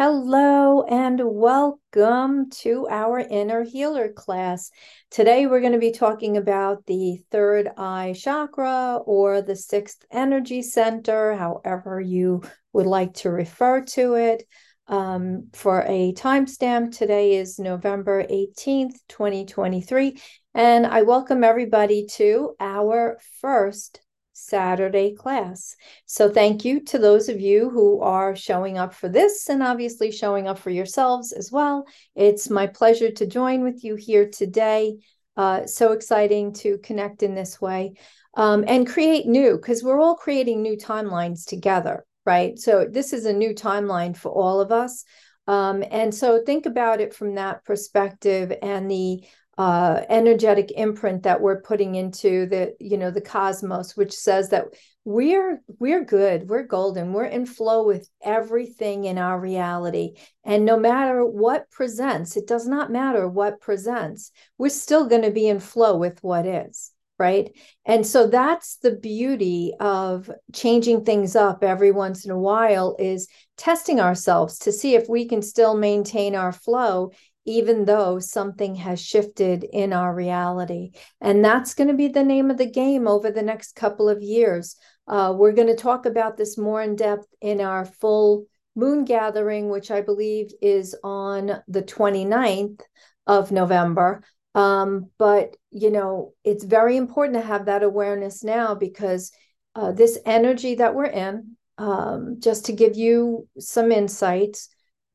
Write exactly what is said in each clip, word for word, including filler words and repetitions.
Hello and welcome to our Inner Healer class. Today we're going to be talking about the third eye chakra or the sixth energy center, however you would like to refer to it. Um, for a timestamp, today is November eighteenth, twenty twenty-three, and I welcome everybody to our first Saturday class. So thank you to those of you who are showing up for this and obviously showing up for yourselves as well. It's my pleasure to join with you here today. Uh, so exciting to connect in this way um, and create new, because we're all creating new timelines together, right? So this is a new timeline for all of us. Um, and so think about it from that perspective and the uh, energetic imprint that we're putting into the, you know, the cosmos, which says that we're we're good, we're golden, we're in flow with everything in our reality. And no matter what presents, it does not matter what presents, we're still going to be in flow with what is, right? And so that's the beauty of changing things up every once in a while, is testing ourselves to see if we can still maintain our flow even though something has shifted in our reality. And that's going to be the name of the game over the next couple of years. Uh, we're going to talk about this more in depth in our full moon gathering, which I believe is on the twenty-ninth of November. Um, but, you know, it's very important to have that awareness now, because uh, this energy that we're in, um, just to give you some insights,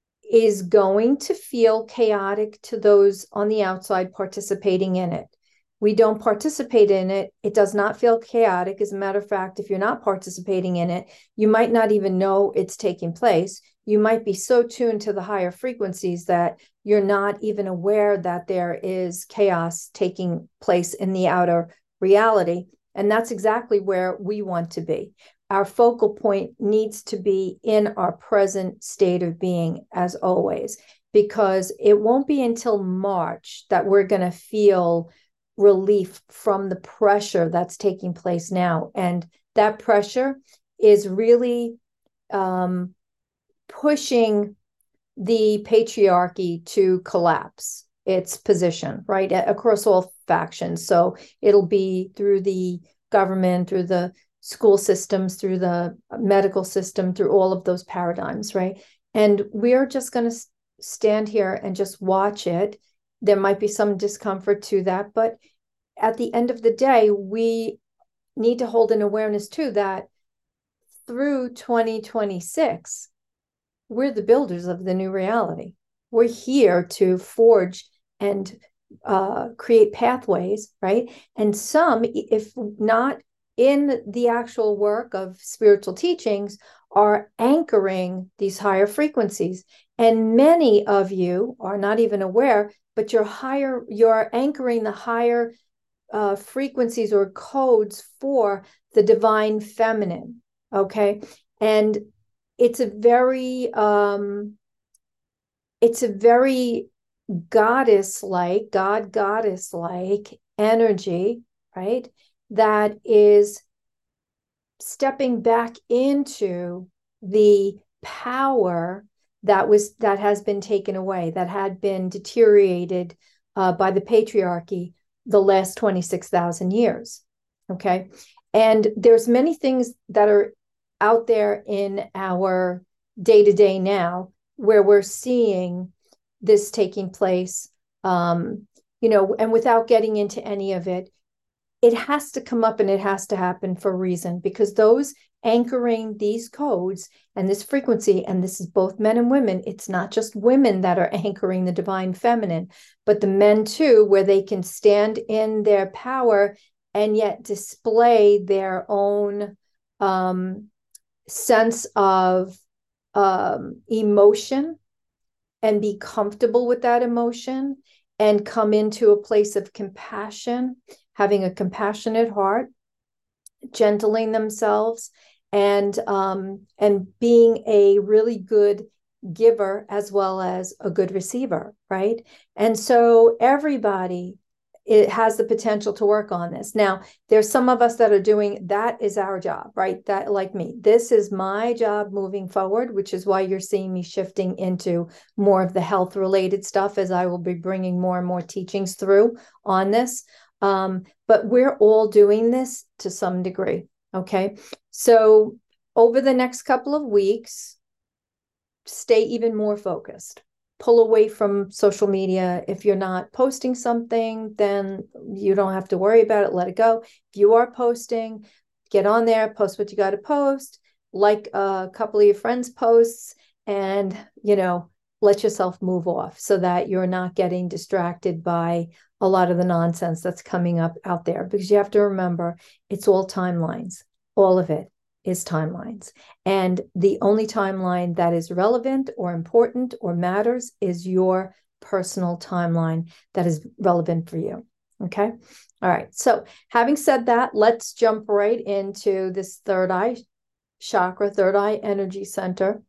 is going to feel chaotic to those on the outside participating in it. We don't participate in it. It does not feel chaotic. As a matter of fact, if you're not participating in it, you might not even know it's taking place. You might be so tuned to the higher frequencies that you're not even aware that there is chaos taking place in the outer reality. And that's exactly where we want to be. Our focal point needs to be in our present state of being, as always, because it won't be until March that we're going to feel relief from the pressure that's taking place now. And that pressure is really um, pushing the patriarchy to collapse its position, right, across all factions. So it'll be through the government, through the school systems, through the medical system, through all of those paradigms, right? And we're just going to stand here and just watch it. There might be some discomfort to that, but at the end of the day, we need to hold an awareness too that through twenty twenty-six, we're the builders of the new reality. We're here to forge and uh, create pathways, right? And some, if not in the actual work of spiritual teachings, are anchoring these higher frequencies. And many of you are not even aware, but you're higher, you're anchoring the higher uh, frequencies or codes for the divine feminine. Okay. And it's a very, um, it's a very goddess-like, God goddess-like energy, right? That is stepping back into the power that was that has been taken away, that had been deteriorated uh, by the patriarchy the last twenty-six thousand years. Okay. And there's many things that are out there in our day-to-day now where we're seeing this taking place, um, you know, and without getting into any of it, it has to come up and it has to happen for a reason, because those anchoring these codes and this frequency, and this is both men and women, it's not just women that are anchoring the divine feminine, but the men too, where they can stand in their power and yet display their own um, sense of um, emotion and be comfortable with that emotion and come into a place of compassion, having a compassionate heart, gentling themselves, and um, and being a really good giver as well as a good receiver, right? And so everybody it has the potential to work on this. Now, there's some of us that are doing, that is our job, right? That, like me, this is my job moving forward, which is why you're seeing me shifting into more of the health related stuff, as I will be bringing more and more teachings through on this. Um, but we're all doing this to some degree. Okay. So over the next couple of weeks, stay even more focused. Pull away from social media. If you're not posting something, then you don't have to worry about it. Let it go. If you are posting, get on there, post what you got to post, like a couple of your friends' posts, and, you know, let yourself move off so that you're not getting distracted by a lot of the nonsense that's coming up out there. Because you have to remember, it's all timelines. All of it is timelines. And the only timeline that is relevant or important or matters is your personal timeline that is relevant for you. Okay. All right. So having said that, let's jump right into this third eye chakra, third eye energy center.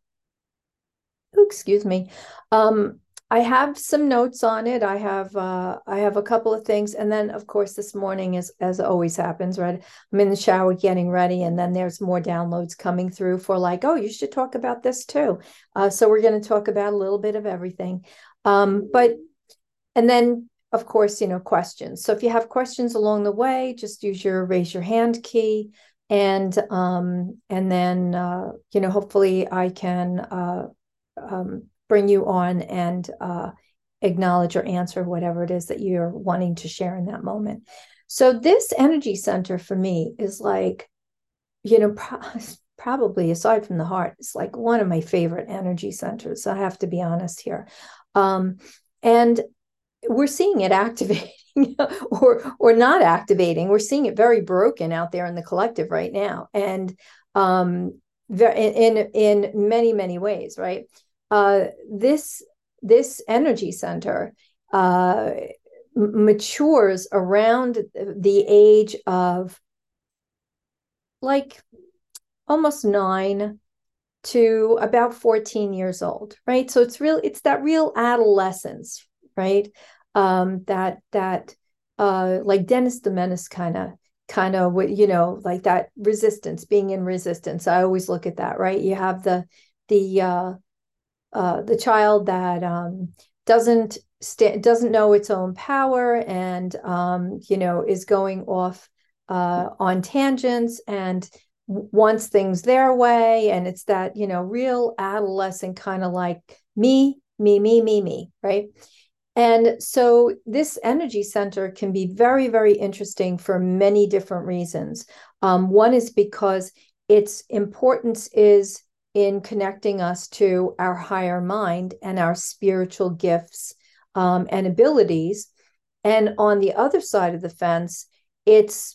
Ooh, excuse me. Um, I have some notes on it. I have uh, I have a couple of things, and then of course this morning, is as always happens, right? I'm in the shower getting ready, and then there's more downloads coming through for like, oh, you should talk about this too. Uh, so we're going to talk about a little bit of everything, um, but and then of course, you know, questions. So if you have questions along the way, just use your raise your hand key, and um, and then uh, you know, hopefully I can uh, um, bring you on and uh, acknowledge or answer whatever it is that you're wanting to share in that moment. So this energy center for me is like, you know, pro- probably aside from the heart, it's like one of my favorite energy centers. I have to be honest here. Um, and we're seeing it activating or or not activating. We're seeing it very broken out there in the collective right now. And um, in, in many, many ways, right? Uh, this this energy center uh, matures around the age of like almost nine to about fourteen years old, right? So it's real, it's that real adolescence, right? Um, that that uh, like Dennis the Menace kind of kind of what, you know, like that resistance, being in resistance. I always look at that, right? You have the the uh, uh, the child that um, doesn't st- doesn't know its own power, and um, you know, is going off uh, on tangents and wants things their way. And it's that, you know, real adolescent kind of like me, me, me, me, me, right? And so this energy center can be very, very interesting for many different reasons. Um, one is because its importance is in connecting us to our higher mind and our spiritual gifts um, and abilities. And on the other side of the fence, it's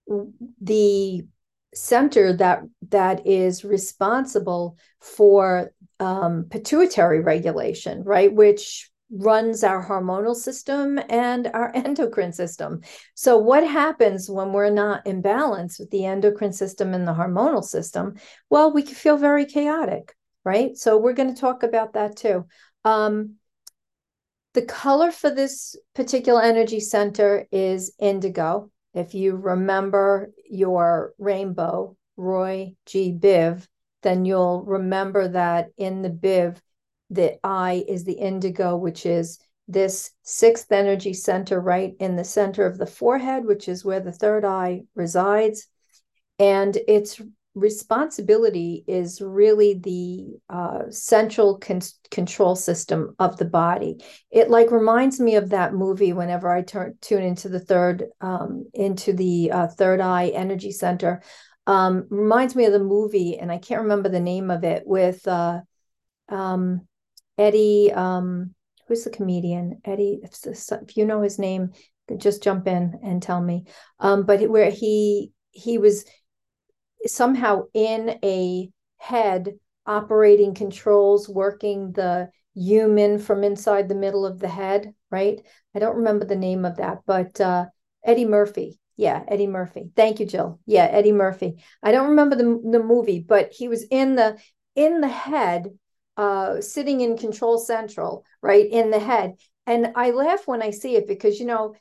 the center that that is responsible for um, pituitary regulation, right? Which runs our hormonal system and our endocrine system. So what happens when we're not in balance with the endocrine system and the hormonal system? Well, we can feel very chaotic, right? So we're going to talk about that too. Um, the color for this particular energy center is indigo. If you remember your rainbow, Roy G. Biv, then you'll remember that in the Biv, the eye is the indigo, which is this sixth energy center right in the center of the forehead, which is where the third eye resides. And its responsibility is really the uh, central con- control system of the body. It like reminds me of that movie whenever I turn tune into the third um, into the uh, third eye energy center. Um, reminds me of the movie, and I can't remember the name of it, with uh, um, Eddie. Um, who's the comedian? Eddie. If, if you know his name, just jump in and tell me. Um, but where he he was somehow in a head operating controls, working the human from inside the middle of the head, right? I don't remember the name of that, but uh, Eddie Murphy. Yeah, Eddie Murphy. Thank you, Jill. Yeah, Eddie Murphy. I don't remember the, the movie, but he was in the in the head, uh, sitting in control central, right? In the head. And I laugh when I see it because, you know,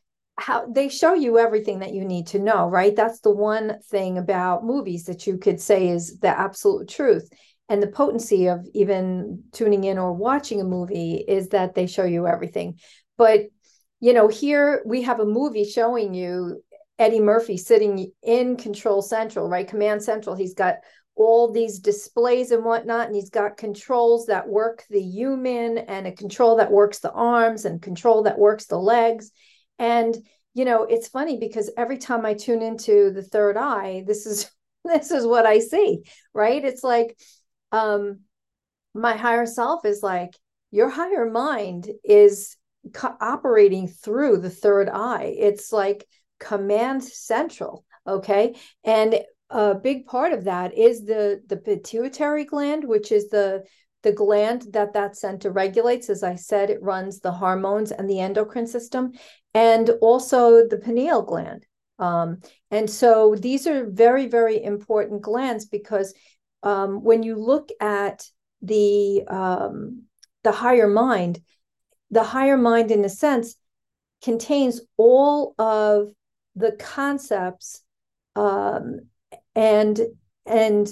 how they show you everything that you need to know, right? That's the one thing about movies that you could say is the absolute truth. And the potency of even tuning in or watching a movie is that they show you everything. But, you know, here we have a movie showing you Eddie Murphy sitting in Control Central, right? Command Central. He's got all these displays and whatnot, and he's got controls that work the human, and a control that works the arms, and control that works the legs. And, you know, it's funny because every time I tune into the third eye, this is this is what I see, right? It's like um my higher self is like, your higher mind is co- operating through the third eye. It's like command central, okay? And a big part of that is the the pituitary gland, which is the the gland that that center regulates. As I said, it runs the hormones and the endocrine system, and also the pineal gland. Um, and so these are very, very important glands because um, when you look at the um, the higher mind, the higher mind, in a sense, contains all of the concepts um, and and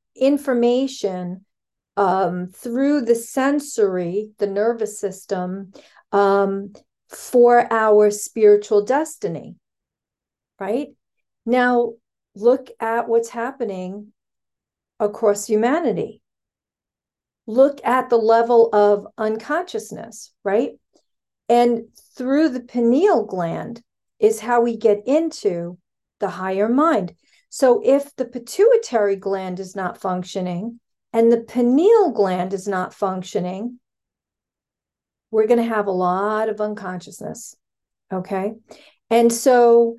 information um, through the sensory, the nervous system, um, for our spiritual destiny, right? Now, look at what's happening across humanity. Look at the level of unconsciousness, right? And through the pineal gland is how we get into the higher mind. So if the pituitary gland is not functioning and the pineal gland is not functioning, we're going to have a lot of unconsciousness. Okay. And so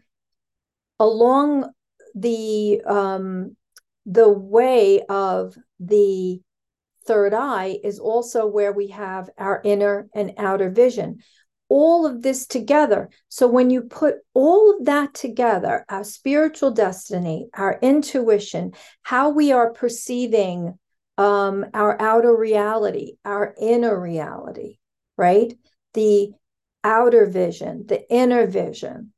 along the um, the way of the third eye is also where we have our inner and outer vision. All of this together. So when you put all of that together, our spiritual destiny, our intuition, how we are perceiving um, our outer reality, our inner reality, right? The outer vision, the inner vision.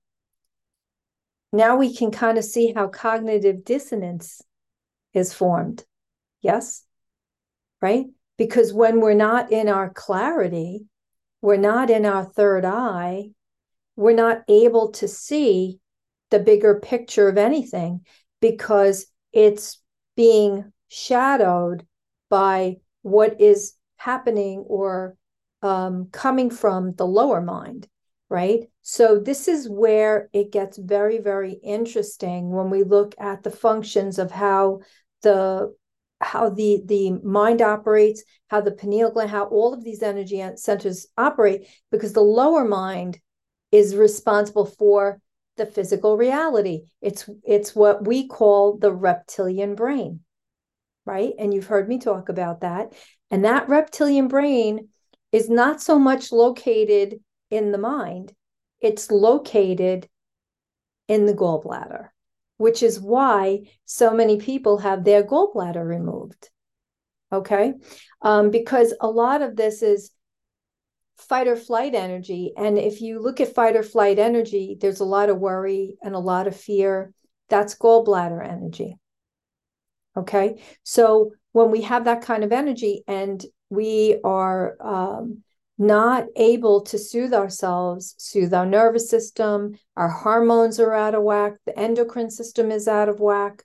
Now we can kind of see how cognitive dissonance is formed. Yes? Right? Because when we're not in our clarity, we're not in our third eye, we're not able to see the bigger picture of anything because it's being shadowed by what is happening or um, coming from the lower mind, right? So this is where it gets very, very interesting when we look at the functions of how the how the the mind operates, how the pineal gland, how all of these energy centers operate, because the lower mind is responsible for the physical reality. It's it's what we call the reptilian brain, right? And you've heard me talk about that. And that reptilian brain is not so much located in the mind, it's located in the gallbladder, which is why so many people have their gallbladder removed. Okay. Um, because a lot of this is fight or flight energy. And if you look at fight or flight energy, there's a lot of worry and a lot of fear. That's gallbladder energy. Okay. So when we have that kind of energy and we are um, not able to soothe ourselves, soothe our nervous system, our hormones are out of whack, the endocrine system is out of whack,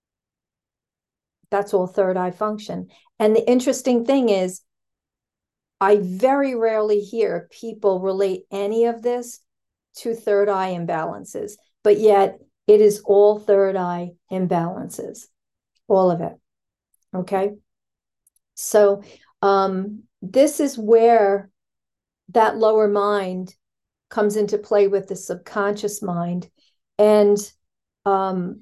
that's all third eye function. And the interesting thing is, I very rarely hear people relate any of this to third eye imbalances, but yet it is all third eye imbalances, all of it. Okay. So um, this is where that lower mind comes into play with the subconscious mind. And um,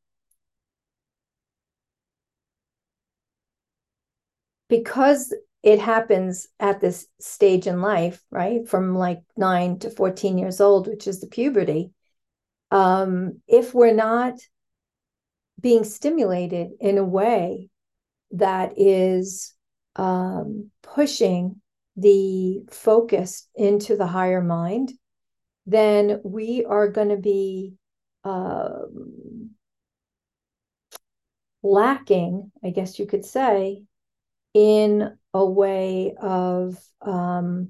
because it happens at this stage in life, right? From like nine to fourteen years old, which is the puberty. Um, if we're not being stimulated in a way that is um, pushing the focus into the higher mind, then we are going to be uh, lacking, I guess you could say, in a way of um,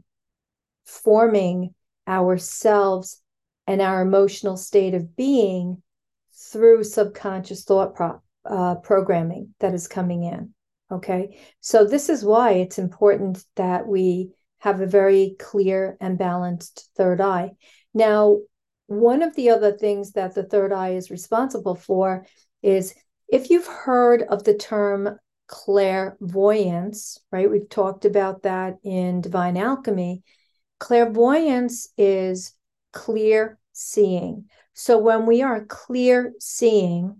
forming ourselves and our emotional state of being through subconscious thought pro- uh, programming that is coming in. Okay. So, this is why it's important that we have a very clear and balanced third eye. Now, one of the other things that the third eye is responsible for is, if you've heard of the term clairvoyance, right? We've talked about that in Divine Alchemy. Clairvoyance is clear seeing. So when we are clear seeing,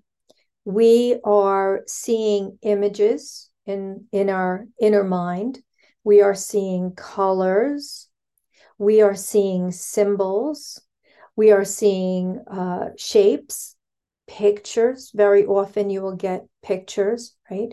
we are seeing images in, in our inner mind. We are seeing colors. We are seeing symbols. We are seeing uh, shapes, pictures. Very often you will get pictures, right?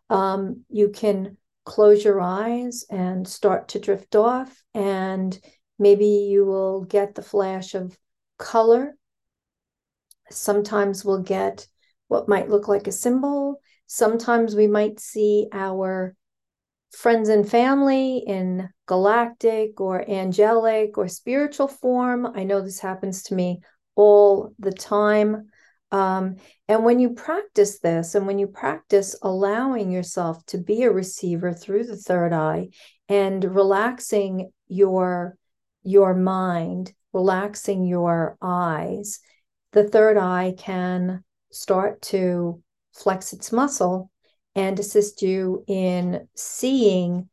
Um, you can close your eyes and start to drift off, and maybe you will get the flash of color. Sometimes we'll get what might look like a symbol. Sometimes we might see our friends and family in galactic or angelic or spiritual form. I know this happens to me all the time. Um, and when you practice this, and when you practice allowing yourself to be a receiver through the third eye and relaxing your, your mind, relaxing your eyes, the third eye can start to flex its muscle and assist you in seeing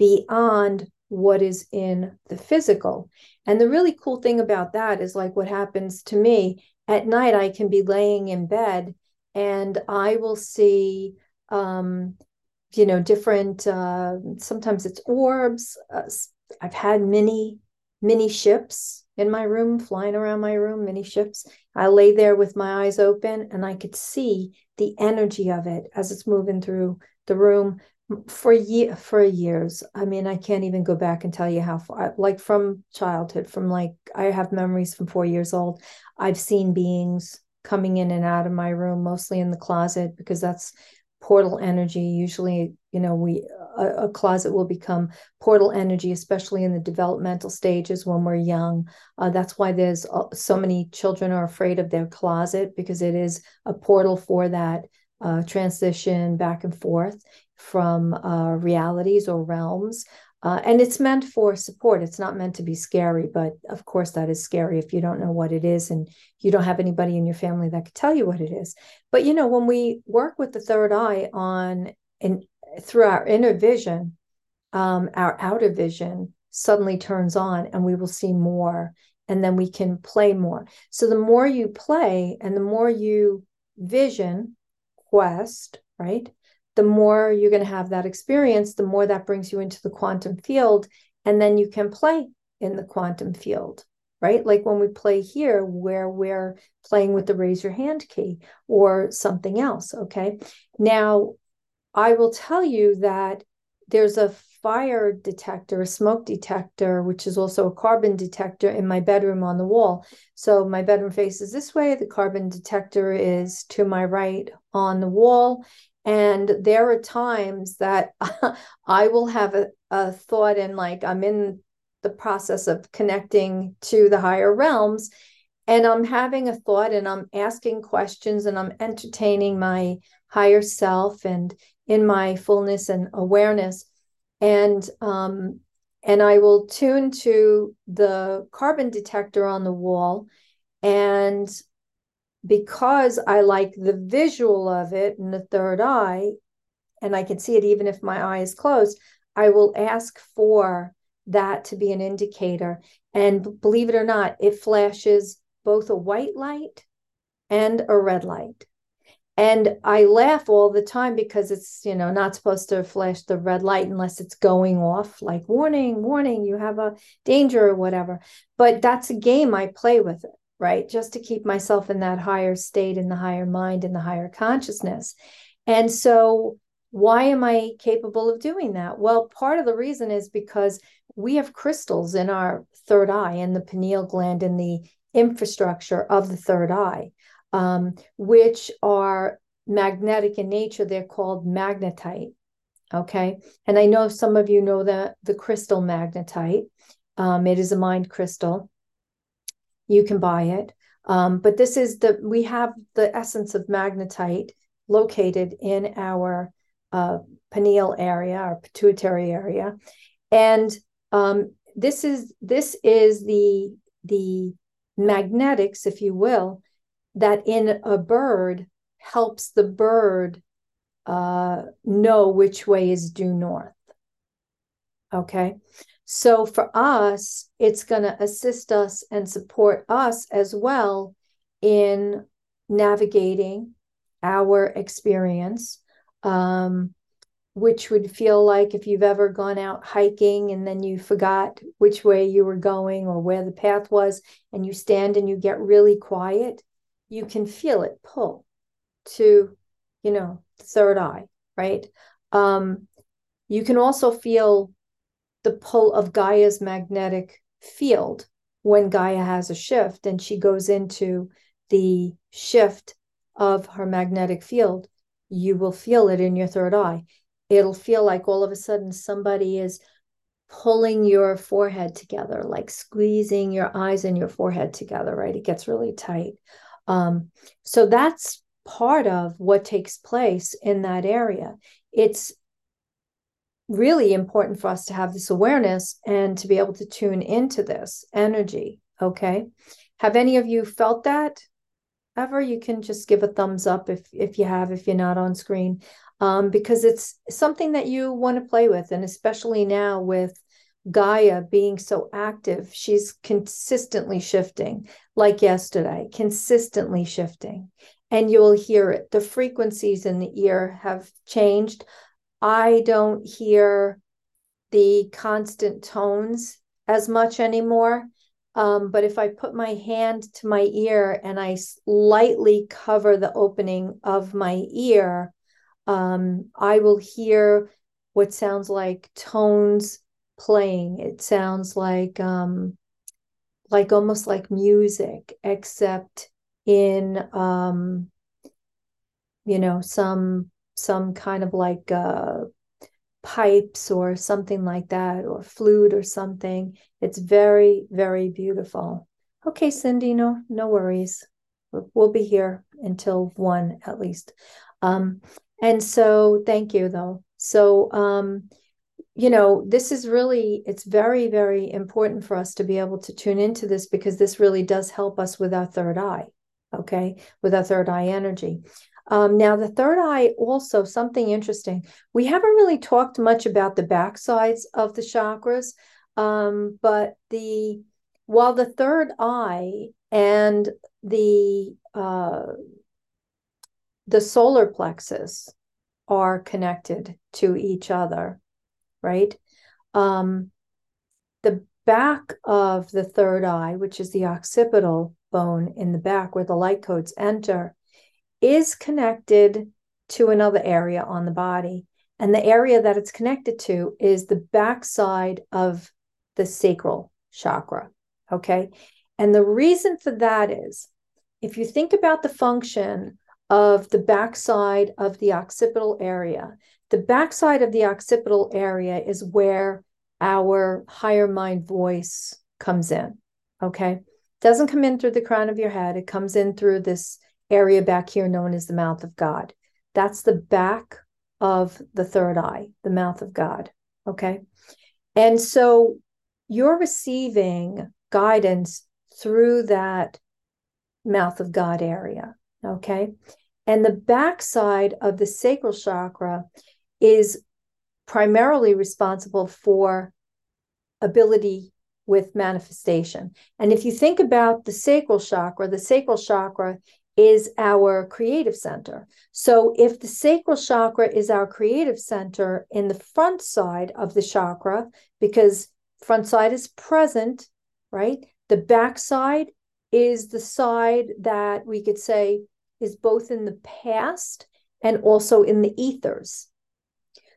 beyond what is in the physical. And the really cool thing about that is, like what happens to me at night, I can be laying in bed and I will see, um, you know, different, uh, sometimes it's orbs. Uh, I've had many, many ships in my room, flying around my room, many ships. I lay there with my eyes open and I could see the energy of it as it's moving through the room for year for years. I mean, I can't even go back and tell you how far, like from childhood, from like, I have memories from four years old. I've seen beings coming in and out of my room, mostly in the closet, because that's portal energy. Usually, you know, we a, a closet will become portal energy, especially in the developmental stages when we're young. Uh, that's why there's uh, so many children are afraid of their closet, because it is a portal for that uh, transition back and forth from uh, realities or realms. Uh, and it's meant for support. It's not meant to be scary, but of course that is scary if you don't know what it is and you don't have anybody in your family that could tell you what it is. But, you know, when we work with the third eye on and through our inner vision, um, our outer vision suddenly turns on and we will see more, and then we can play more. So the more you play and the more you vision, quest, right? The more you're going to have that experience, the more that brings you into the quantum field. And then you can play in the quantum field, right? Like when we play here, where we're playing with the raise your hand key or something else. Okay. Now, I will tell you that there's a fire detector, a smoke detector, which is also a carbon detector in my bedroom on the wall. So my bedroom faces this way. The carbon detector is to my right on the wall. And there are times that I will have a, a thought, and like I'm in the process of connecting to the higher realms, and I'm having a thought and I'm asking questions and I'm entertaining my higher self and in my fullness and awareness. And um, and I will tune to the carbon detector on the wall. And because I like the visual of it in the third eye, and I can see it even if my eye is closed, I will ask for that to be an indicator. And believe it or not, it flashes both a white light and a red light. And I laugh all the time because it's, you know, not supposed to flash the red light unless it's going off, like warning, warning, you have a danger or whatever. But that's a game I play with it, right? Just to keep myself in that higher state, in the higher mind, in the higher consciousness. And so why am I capable of doing that? Well, part of the reason is because we have crystals in our third eye, in the pineal gland, in the infrastructure of the third eye, um, which are magnetic in nature. They're called magnetite. Okay. And I know some of you know the, the crystal magnetite. Um, it is a mind crystal. You can buy it. Um, but this is the, we have the essence of magnetite located in our uh, pineal area, our pituitary area. And um, this is, this is the, the magnetics, if you will, that in a bird helps the bird uh, know which way is due north. Okay. So for us, it's going to assist us and support us as well in navigating our experience, um, which would feel like if you've ever gone out hiking and then you forgot which way you were going or where the path was, and you stand and you get really quiet, you can feel it pull to, you know, the third eye, right? Um, you can also feel the pull of Gaia's magnetic field when Gaia has a shift and she goes into the shift of her magnetic field. You will feel it in your third eye. It'll feel like all of a sudden somebody is pulling your forehead together, like squeezing your eyes and your forehead together, right? It gets really tight. Um, so that's part of what takes place in that area. It's really important for us to have this awareness and to be able to tune into this energy. Okay. Have any of you felt that ever? You can just give a thumbs up if, if you have, if you're not on screen, um, because it's something that you want to play with. And especially now with Gaia being so active, she's consistently shifting, like yesterday, consistently shifting, and you'll hear it. The frequencies in the ear have changed. I don't hear the constant tones as much anymore. Um, but if I put my hand to my ear and I lightly cover the opening of my ear, um, I will hear what sounds like tones playing. It sounds like um, like almost like music, except in um, you know, some some kind of like uh, pipes or something like that, or flute or something. It's very, very beautiful. Okay, Cindy, no, no worries. We'll be here until one at least. Um, and so thank you though. So, um, you know, this is really, it's very, very important for us to be able to tune into this because this really does help us with our third eye. Okay, with our third eye energy. Um, now, the third eye, also something interesting. We haven't really talked much about the back sides of the chakras, um, but the while the third eye and the uh, the solar plexus are connected to each other, right? Um, the back of the third eye, which is the occipital bone in the back where the light codes enter, is connected to another area on the body. And the area that it's connected to is the backside of the sacral chakra. Okay. And the reason for that is if you think about the function of the backside of the occipital area, the backside of the occipital area is where our higher mind voice comes in. Okay. It doesn't come in through the crown of your head. It comes in through this area back here known as the mouth of God. That's the back of the third eye, the mouth of God. Okay. And so you're receiving guidance through that mouth of God area. Okay. And the backside of the sacral chakra is primarily responsible for ability with manifestation. And if you think about the sacral chakra, the sacral chakra is our creative center. So if the sacral chakra is our creative center in the front side of the chakra, because front side is present, right? The back side is the side that we could say is both in the past and also in the ethers.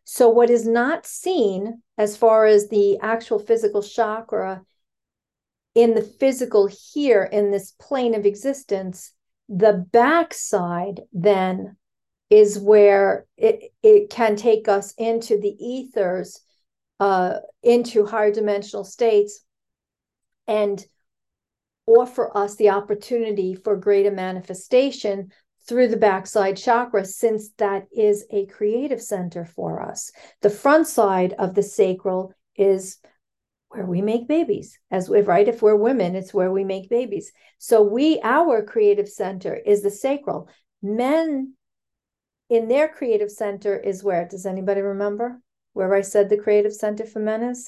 So what is not seen as far as the actual physical chakra in the physical here in this plane of existence, the backside then is where it, it can take us into the ethers, uh, into higher dimensional states, and offer us the opportunity for greater manifestation through the backside chakra, since that is a creative center for us. The front side of the sacral is where we make babies, as we, right? If we're women, it's where we make babies. So we, our creative center is the sacral. Men in their creative center is where? Does anybody remember where I said the creative center for men is?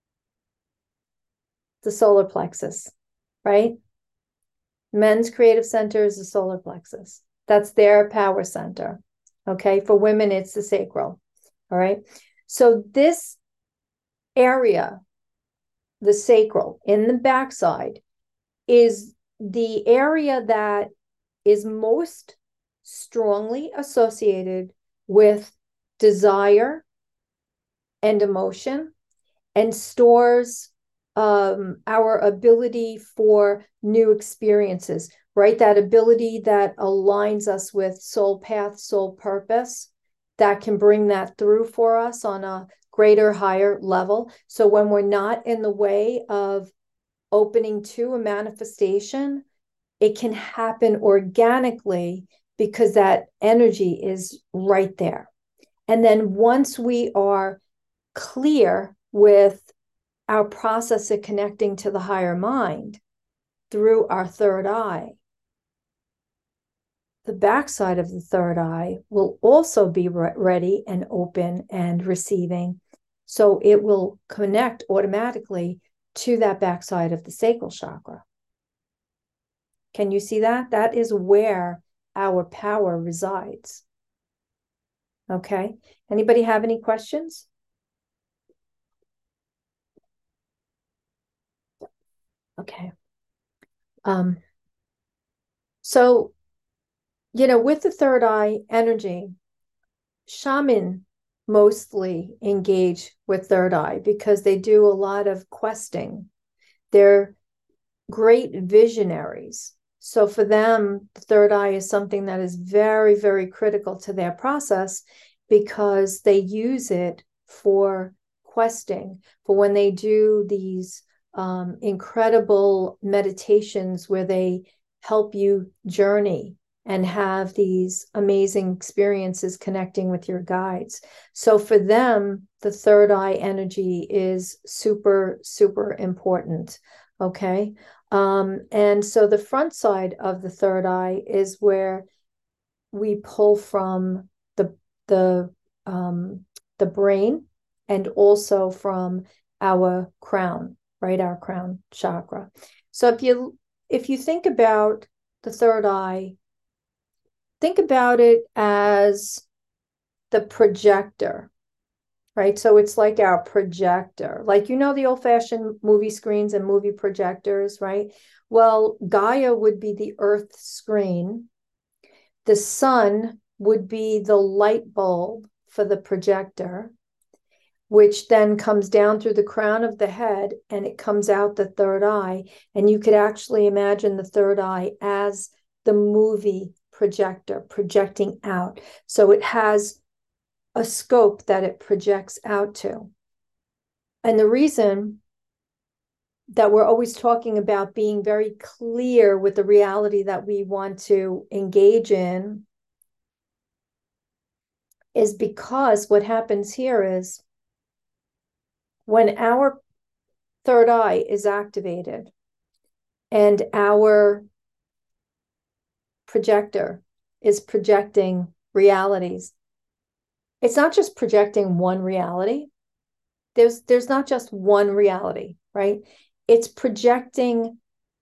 The solar plexus, right? Men's creative center is the solar plexus. That's their power center. Okay. For women, it's the sacral. All right. So this area, the sacral in the backside, is the area that is most strongly associated with desire and emotion, and stores um, our ability for new experiences, right? That ability that aligns us with soul path, soul purpose, that can bring that through for us on a greater, higher level. So when we're not in the way of opening to a manifestation, it can happen organically because that energy is right there. And then once we are clear with our process of connecting to the higher mind through our third eye, the backside of the third eye will also be re- ready and open and receiving. So it will connect automatically to that backside of the sacral chakra. Can you see that? That is where our power resides. Okay. Anybody have any questions? Okay. Um, so, you know, with the third eye energy, shaman mostly engage with third eye because they do a lot of questing. They're great visionaries. So for them, the third eye is something that is very, very critical to their process because they use it for questing, for when they do these um, incredible meditations where they help you journey and have these amazing experiences connecting with your guides. So for them, the third eye energy is super, super important. Okay. Um, and so the front side of the third eye is where we pull from the the um, the brain and also from our crown, right? Our crown chakra. So if you if you think about the third eye, think about it as the projector, right? So it's like our projector, like, you know, the old-fashioned movie screens and movie projectors, right? Well, Gaia would be the earth screen. The sun would be the light bulb for the projector, which then comes down through the crown of the head and it comes out the third eye. And you could actually imagine the third eye as the movie projector projecting out. So it has a scope that it projects out to. And the reason that we're always talking about being very clear with the reality that we want to engage in is because what happens here is when our third eye is activated and our projector is projecting realities, it's not just projecting one reality. There's, there's not just one reality, right? It's projecting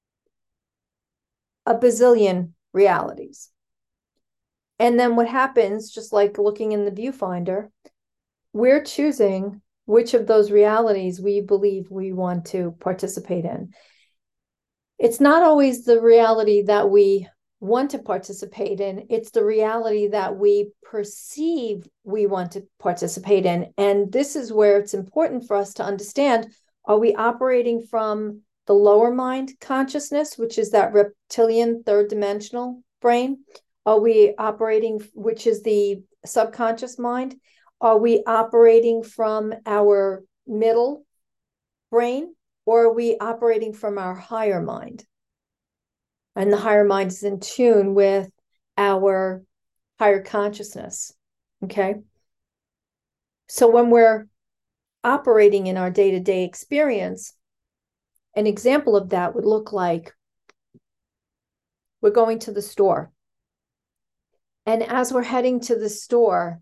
a bazillion realities. And then what happens, just like looking in the viewfinder, we're choosing which of those realities we believe we want to participate in. It's not always the reality that we want to participate in. It's the reality that we perceive we want to participate in. And this is where it's important for us to understand, are we operating from the lower mind consciousness, which is that reptilian third dimensional brain? Are we operating, which is the subconscious mind? Are we operating from our middle brain, or are we operating from our higher mind? And the higher mind is in tune with our higher consciousness. Okay. So when we're operating in our day-to-day experience, an example of that would look like we're going to the store. And as we're heading to the store,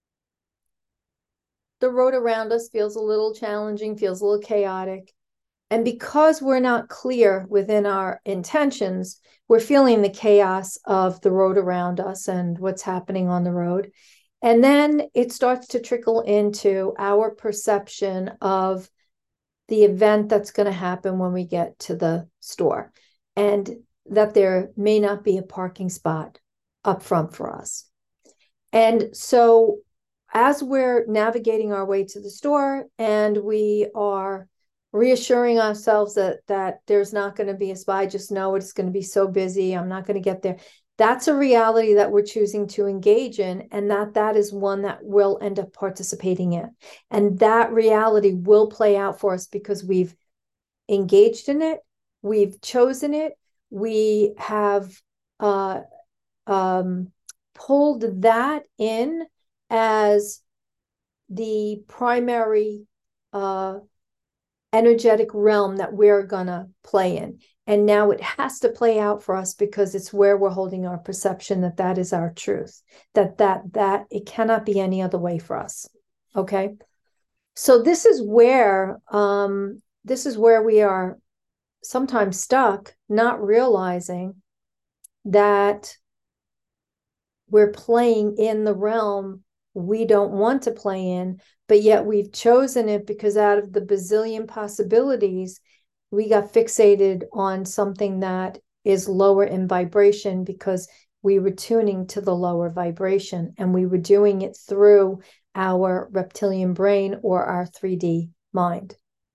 the road around us feels a little challenging, feels a little chaotic. And because we're not clear within our intentions, we're feeling the chaos of the road around us and what's happening on the road. And then it starts to trickle into our perception of the event that's going to happen when we get to the store, and that there may not be a parking spot up front for us. And so as we're navigating our way to the store and we are reassuring ourselves that that there's not going to be a spot, I just know it's going to be so busy, I'm not going to get there. That's a reality that we're choosing to engage in, and that that is one that we'll end up participating in. And that reality will play out for us because we've engaged in it, we've chosen it, we have uh, um, pulled that in as the primary uh, energetic realm that we're gonna play in. And now it has to play out for us because it's where we're holding our perception that that is our truth, that that that it cannot be any other way for us. Okay, so this is where um this is where we are sometimes stuck, not realizing that we're playing in the realm we don't want to play in, but yet we've chosen it because out of the bazillion possibilities, we got fixated on something that is lower in vibration because we were tuning to the lower vibration, and we were doing it through our reptilian brain or our three D mind.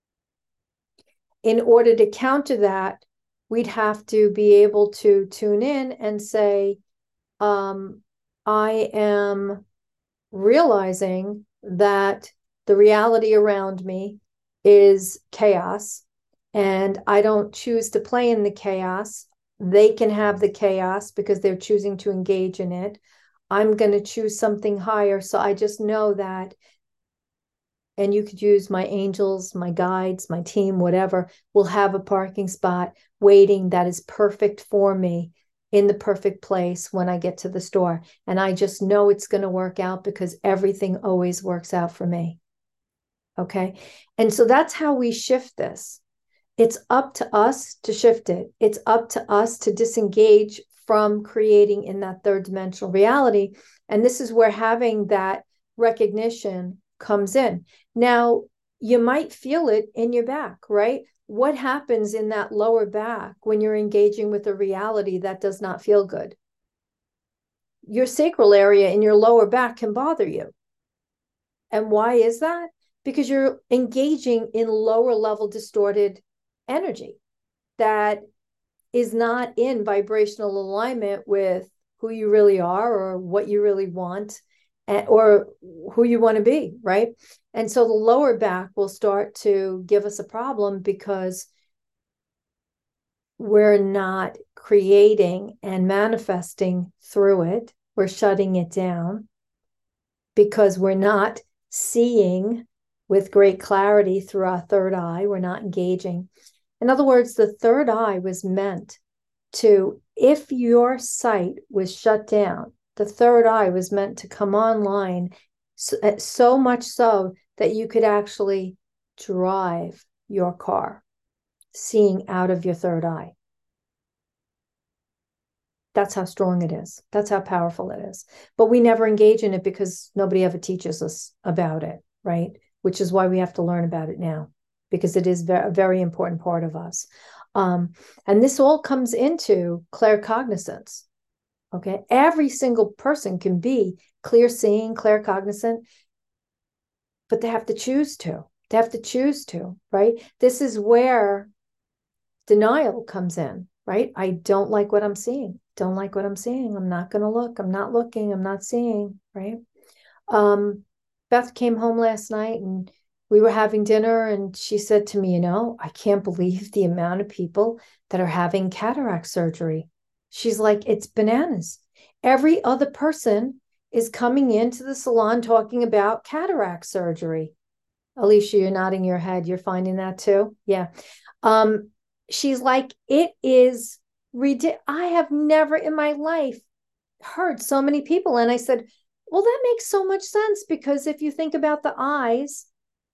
In order to counter that, we'd have to be able to tune in and say, um, I am realizing that the reality around me is chaos, and I don't choose to play in the chaos. They can have the chaos because they're choosing to engage in it. I'm going to choose something higher. So I just know that, and you could use my angels, my guides, my team, whatever, will have a parking spot waiting that is perfect for me in the perfect place when I get to the store. And I just know it's going to work out because everything always works out for me. Okay. And so that's how we shift this. It's up to us to shift it. It's up to us to disengage from creating in that third dimensional reality. And this is where having that recognition comes in. Now, you might feel it in your back, right? What happens in that lower back when you're engaging with a reality that does not feel good? Your sacral area in your lower back can bother you. And why is that? Because you're engaging in lower level distorted energy that is not in vibrational alignment with who you really are or what you really want, or who you want to be, right? And so the lower back will start to give us a problem because we're not creating and manifesting through it. We're shutting it down because we're not seeing with great clarity through our third eye. We're not engaging. In other words, the third eye was meant to, if your sight was shut down, the third eye was meant to come online so, so much so that you could actually drive your car, seeing out of your third eye. That's how strong it is. That's how powerful it is. But we never engage in it because nobody ever teaches us about it, right? Which is why we have to learn about it now, because it is a very important part of us. Um, and this all comes into claircognizance. Okay. Every single person can be clear seeing, clear cognizant, but they have to choose to. They have to choose to, right? This is where denial comes in, right? I don't like what I'm seeing. Don't like what I'm seeing. I'm not going to look. I'm not looking. I'm not seeing, right? Um, Beth came home last night and we were having dinner and she said to me, you know, I can't believe the amount of people that are having cataract surgery. She's like, it's bananas. Every other person is coming into the salon talking about cataract surgery. Alicia, you're nodding your head. You're finding that too? Yeah. Um, she's like, it is ridiculous. I have never in my life heard so many people. And I said, well, that makes so much sense because if you think about the eyes,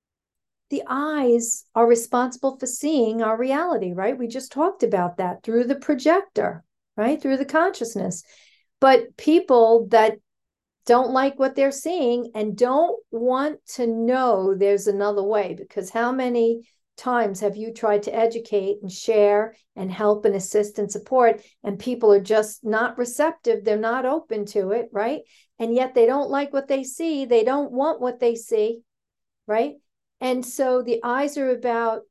the eyes are responsible for seeing our reality, right? We just talked about that through the projector, right? Through the consciousness. But people that don't like what they're seeing and don't want to know there's another way, because how many times have you tried to educate and share and help and assist and support, and people are just not receptive, they're not open to it, right? And yet they don't like what they see, they don't want what they see, right? And so the eyes are about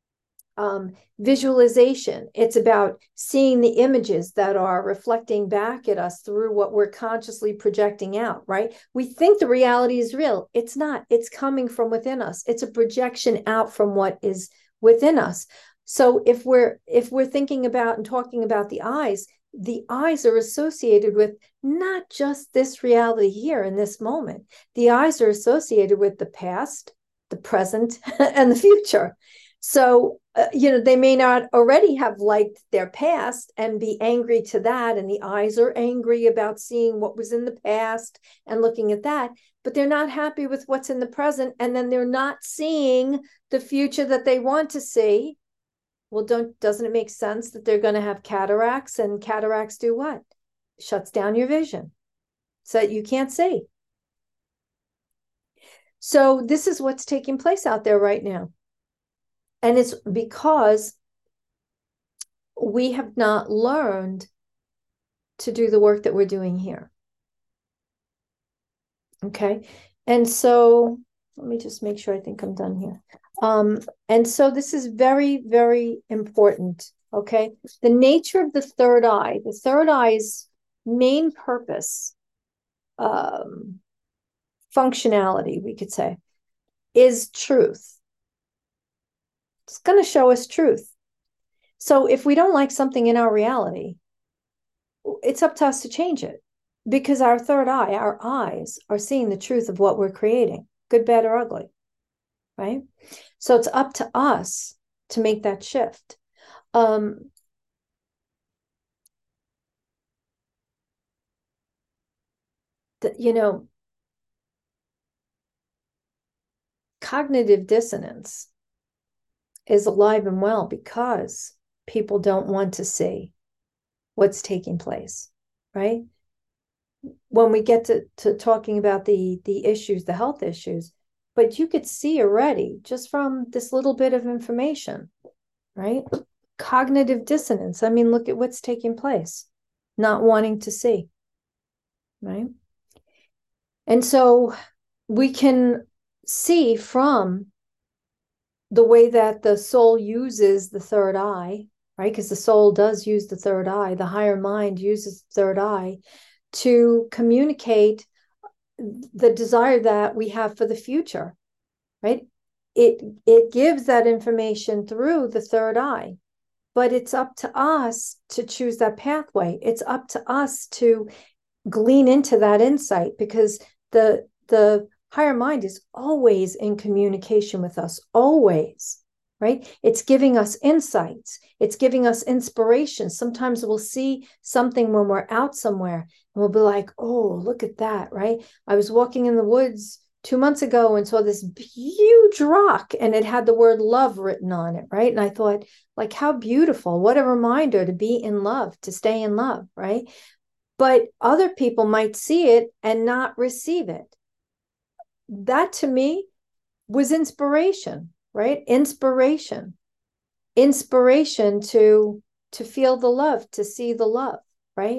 um, visualization. It's about seeing the images that are reflecting back at us through what we're consciously projecting out, right? We think the reality is real. It's not. It's coming from within us. It's a projection out from what is within us. So if we're if we're thinking about and talking about the eyes, the eyes are associated with not just this reality here in this moment. The eyes are associated with the past, the present, and the future. So, uh, you know, they may not already have liked their past and be angry to that. And the eyes are angry about seeing what was in the past and looking at that, but they're not happy with what's in the present. And then they're not seeing the future that they want to see. Well, don't, doesn't it make sense that they're going to have cataracts, and cataracts do what? Shuts down your vision so that you can't see. So this is what's taking place out there right now. And it's because we have not learned to do the work that we're doing here. Okay. And so let me just make sure I think I'm done here. Um, and so this is very, very important. Okay. The nature of the third eye, the third eye's main purpose, um, functionality, we could say, is truth. It's going to show us truth. So if we don't like something in our reality, it's up to us to change it, because our third eye, our eyes, are seeing the truth of what we're creating, good, bad, or ugly, right? So it's up to us to make that shift. Um, the, you know, cognitive dissonance is alive and well because people don't want to see what's taking place, right? When we get to, to talking about the the issues, the health issues, but you could see already just from this little bit of information, right? Cognitive dissonance. I mean, look at what's taking place, not wanting to see, right? And so we can see from the way that the soul uses the third eye, right? Because the soul does use the third eye, the higher mind uses the third eye to communicate the desire that we have for the future, right? It it gives that information through the third eye, but it's up to us to choose that pathway. It's up to us to glean into that insight, because the the higher mind is always in communication with us, always, right? It's giving us insights. It's giving us inspiration. Sometimes we'll see something when we're out somewhere and we'll be like, oh, look at that, right? I was walking in the woods two months ago and saw this huge rock and it had the word love written on it, right? And I thought, like, how beautiful. What a reminder to be in love, to stay in love, right? But other people might see it and not receive it. That to me was inspiration, right? Inspiration, inspiration to, to feel the love, to see the love, right?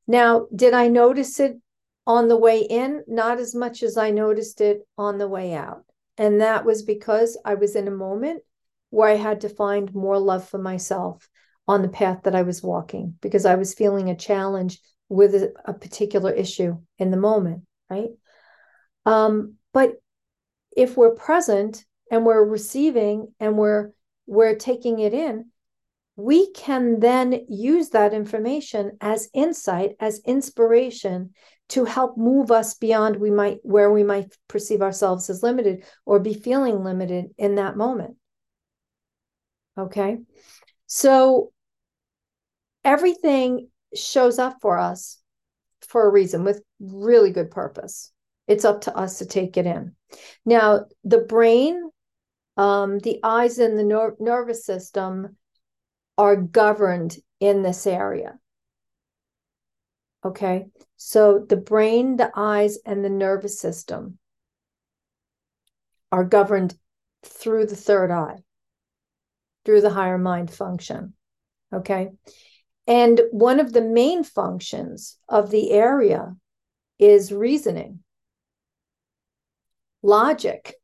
Now, did I notice it on the way in? Not as much as I noticed it on the way out. And that was because I was in a moment where I had to find more love for myself on the path that I was walking, because I was feeling a challenge with a, a particular issue in the moment, right? Um, but if we're present and we're receiving and we're we're taking it in, we can then use that information as insight, as inspiration, to help move us beyond we might where we might perceive ourselves as limited or be feeling limited in that moment. Okay. So everything shows up for us for a reason with really good purpose. It's up to us to take it in. Now, the brain, um, the eyes, and the ner- nervous system are governed in this area. Okay. So the brain, the eyes, and the nervous system are governed through the third eye, through the higher mind function. Okay. And one of the main functions of the area is reasoning, logic,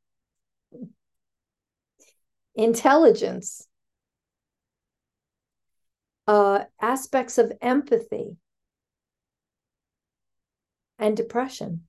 intelligence, uh, aspects of empathy, and depression.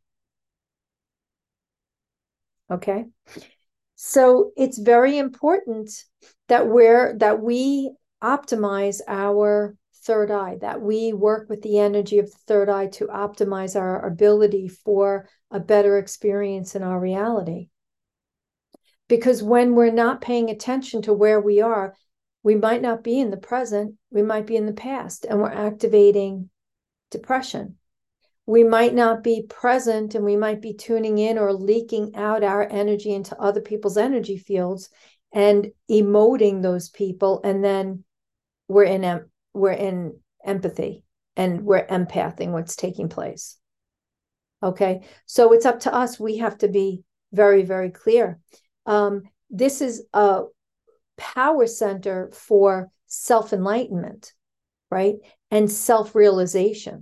Okay. So it's very important that we're that we optimize our third eye, that we work with the energy of the third eye to optimize our ability for a better experience in our reality. Because when we're not paying attention to where we are, we might not be in the present, we might be in the past, and we're activating depression. We might not be present, and we might be tuning in or leaking out our energy into other people's energy fields and emoting those people. And then we're in, we're in empathy and we're empathing what's taking place. Okay. So it's up to us. We have to be very, very clear. Um, this is a power center for self-enlightenment, right? And self-realization.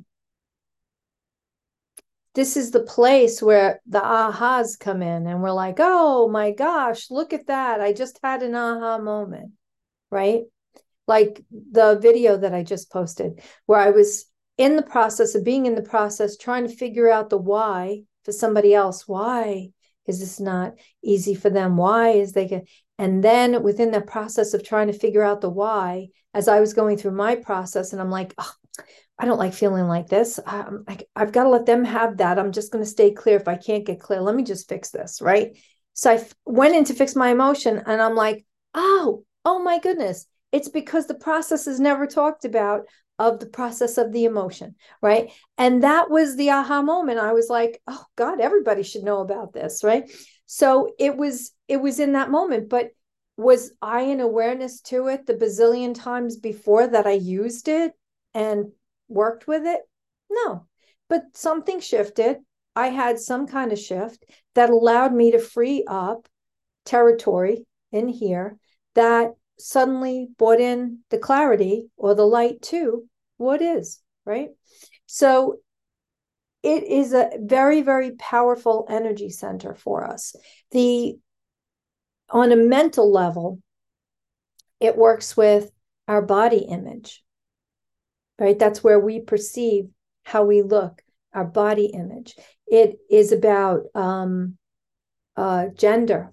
This is the place where the ahas come in and we're like, oh my gosh, look at that. I just had an aha moment, right? Like the video that I just posted, where I was in the process of being in the process, trying to figure out the why for somebody else. Why is this not easy for them? Why is they get, and then within the process of trying to figure out the why, as I was going through my process, and I'm like, oh, I don't like feeling like this. Um, I, I've got to let them have that. I'm just going to stay clear. If I can't get clear, let me just fix this, right? So I f- went in to fix my emotion, and I'm like, oh, oh my goodness. It's because the process is never talked about of the process of the emotion, right? And that was the aha moment. I was like, oh God, everybody should know about this, right? So it was, it was in that moment, but was I in awareness to it the bazillion times before that I used it and worked with it? No, but something shifted. I had some kind of shift that allowed me to free up territory in here that suddenly brought in the clarity or the light to what is, right? So it is a very, very powerful energy center for us. The on a mental level, it works with our body image, right? That's where we perceive how we look, our body image. It is about um, uh, gender.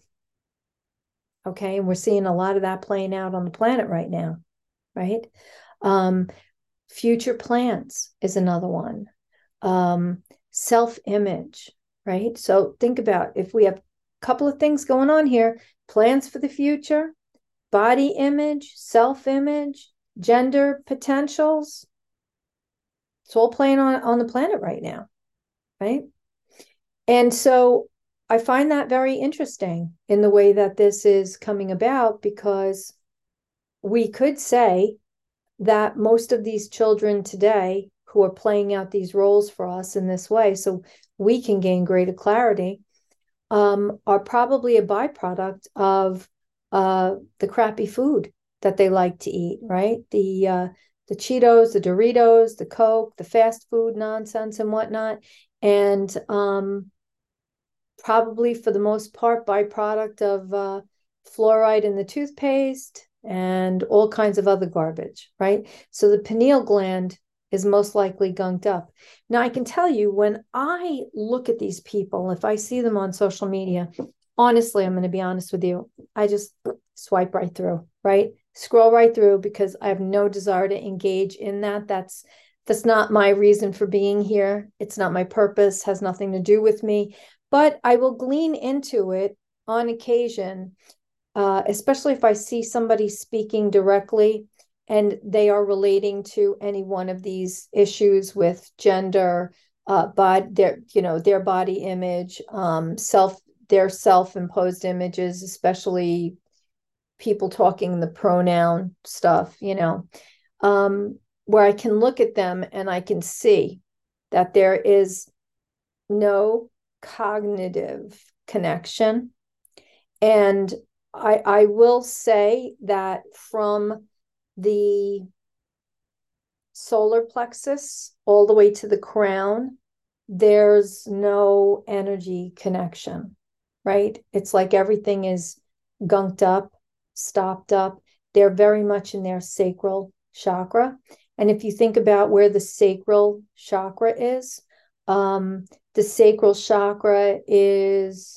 Okay. And we're seeing a lot of that playing out on the planet right now, right? Um, future plans is another one. Um, self-image, right? So think about if we have a couple of things going on here, plans for the future, body image, self-image, gender potentials. It's all playing on, on the planet right now, right? And so I find that very interesting in the way that this is coming about, because we could say that most of these children today who are playing out these roles for us in this way, so we can gain greater clarity, um, are probably a byproduct of uh, the crappy food that they like to eat, right? The uh, the Cheetos, the Doritos, the Coke, the fast food nonsense and whatnot. And um, probably for the most part, byproduct of uh, fluoride in the toothpaste and all kinds of other garbage, right? So the pineal gland is most likely gunked up. Now, I can tell you, when I look at these people, if I see them on social media, honestly, I'm going to be honest with you, I just swipe right through, right? Scroll right through, because I have no desire to engage in that. That's that's not my reason for being here. It's not my purpose, has nothing to do with me. But I will glean into it on occasion, uh, especially if I see somebody speaking directly and they are relating to any one of these issues with gender, uh, but their, you know, their body image, um, self, their self-imposed images, especially people talking the pronoun stuff, you know, um, where I can look at them and I can see that there is no cognitive connection. And I, I will say that from the solar plexus all the way to the crown, there's no energy connection, right? It's like everything is gunked up, stopped up. They're very much in their sacral chakra. And if you think about where the sacral chakra is, um, the sacral chakra is,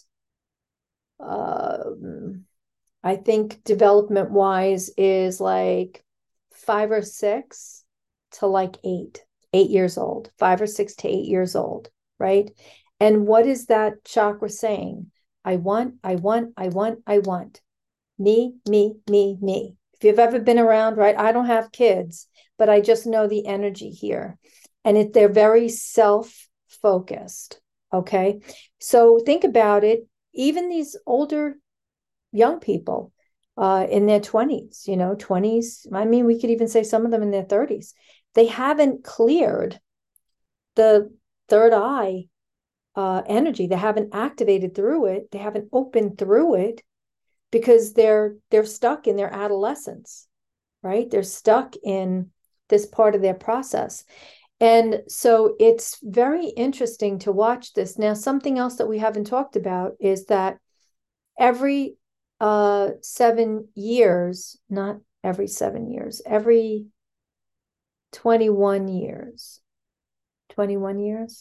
uh, I think development wise, is like five or six to like eight, eight years old, five or six to eight years old, right? And what is that chakra saying? I want, I want, I want, I want. Me, me, me, me. If you've ever been around, right? I don't have kids, but I just know the energy here. And it, they're very self-focused, okay? So think about it. Even these older young people uh, in their twenties, you know, twenties, I mean, we could even say some of them in their thirties, they haven't cleared the third eye uh, energy. They haven't activated through it. They haven't opened through it because they're they're stuck in their adolescence, right? They're stuck in this part of their process. And so it's very interesting to watch this. Now, something else that we haven't talked about is that every uh, seven years, not every seven years, every twenty-one years, twenty-one years,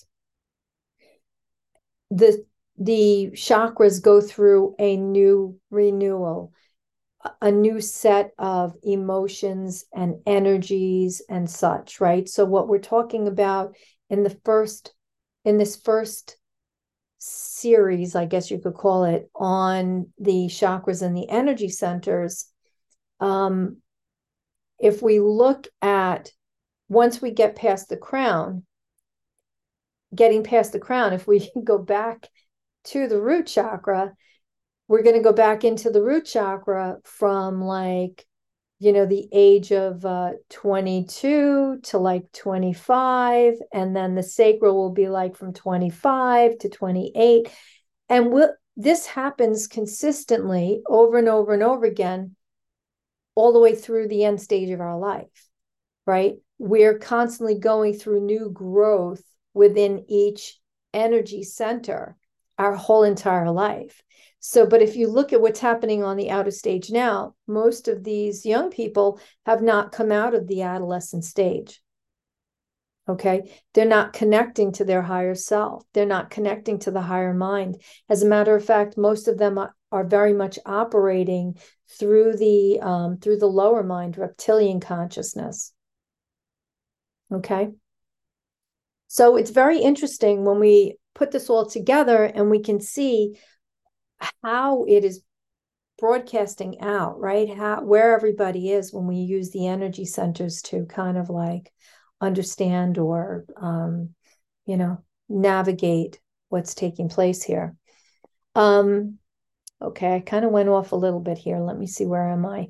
the the chakras go through a new renewal, a new set of emotions and energies and such, right? So what we're talking about in the first, in this first series, I guess you could call it, on the chakras and the energy centers, um, if we look at, once we get past the crown, getting past the crown, if we go back to the root chakra, we're going to go back into the root chakra from like, you know, the age of uh, twenty-two to like twenty-five. And then the sacral will be like from twenty-five to twenty-eight. And we'll, this happens consistently over and over and over again, all the way through the end stage of our life, right? We're constantly going through new growth within each energy center our whole entire life. So, but if you look at what's happening on the outer stage now, most of these young people have not come out of the adolescent stage. Okay. They're not connecting to their higher self. They're not connecting to the higher mind. As a matter of fact, most of them are, are very much operating through the, um, through the lower mind, reptilian consciousness. Okay. So it's very interesting when we put this all together and we can see how it is broadcasting out, right? How, where everybody is when we use the energy centers to kind of like understand or, um, you know, navigate what's taking place here. Um, okay, I kind of went off a little bit here. Let me see, where am I?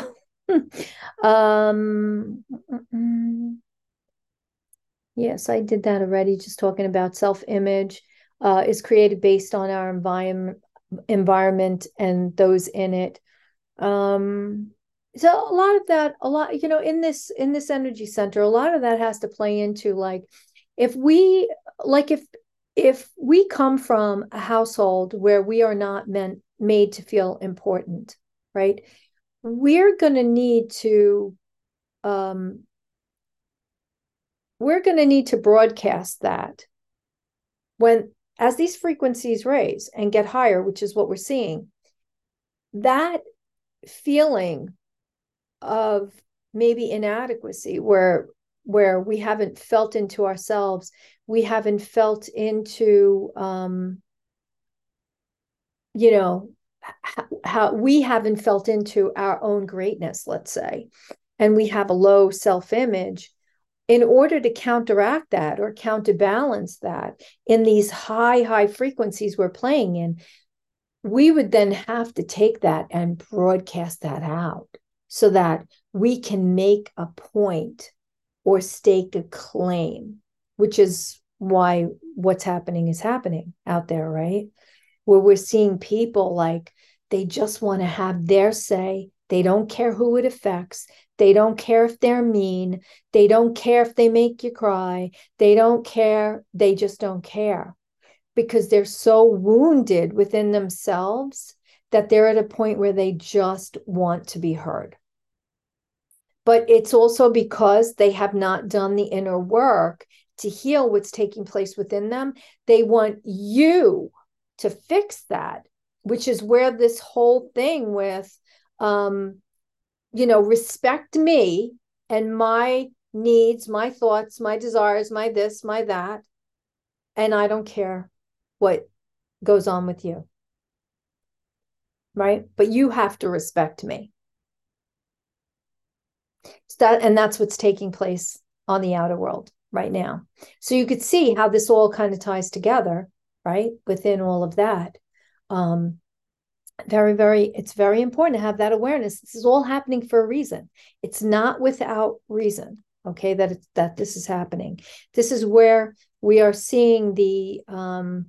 um, yes, I did that already, just talking about self-image uh, is created based on our environment environment and those in it. Um, So a lot of that, a lot, you know, in this in this energy center, a lot of that has to play into like if we like if if we come from a household where we are not meant made to feel important, right? We're going to need to um we're going to need to broadcast that when as these frequencies raise and get higher, which is what we're seeing, that feeling of maybe inadequacy where where we haven't felt into ourselves, we haven't felt into um you know how, how we haven't felt into our own greatness, let's say, and we have a low self-image. In order to counteract that or counterbalance that in these high high frequencies we're playing in, we would then have to take that and broadcast that out so that we can make a point or stake a claim, which is why what's happening is happening out there, right? Where we're seeing people like they just want to have their say. They don't care who it affects. They don't care if they're mean. They don't care if they make you cry. They don't care. They just don't care because they're so wounded within themselves that they're at a point where they just want to be heard. But it's also because they have not done the inner work to heal what's taking place within them. They want you to fix that, which is where this whole thing with, um, you know, respect me and my needs, my thoughts, my desires, my this, my that, and I don't care what goes on with you, right? But you have to respect me. So that, and that's what's taking place on the outer world right now. So you could see how this all kind of ties together, right? Within all of that. Um, very, very, it's very important to have that awareness. This is all happening for a reason. It's not without reason, okay, that it's that this is happening. This is where we are seeing the um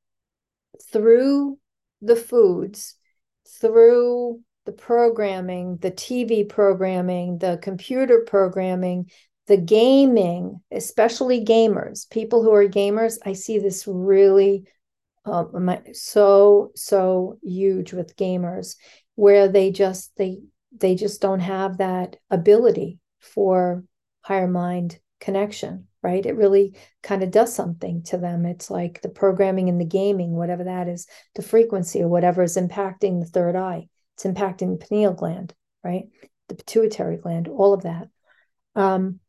through the foods, through the programming, the T V programming, the computer programming, the gaming, especially gamers, people who are gamers. I see this really um, so, so huge with gamers where they just, they, they just don't have that ability for higher mind connection, right? It really kind of does something to them. It's like the programming and the gaming, whatever that is, the frequency or whatever is impacting the third eye. It's impacting the pineal gland, right? The pituitary gland, all of that. Um,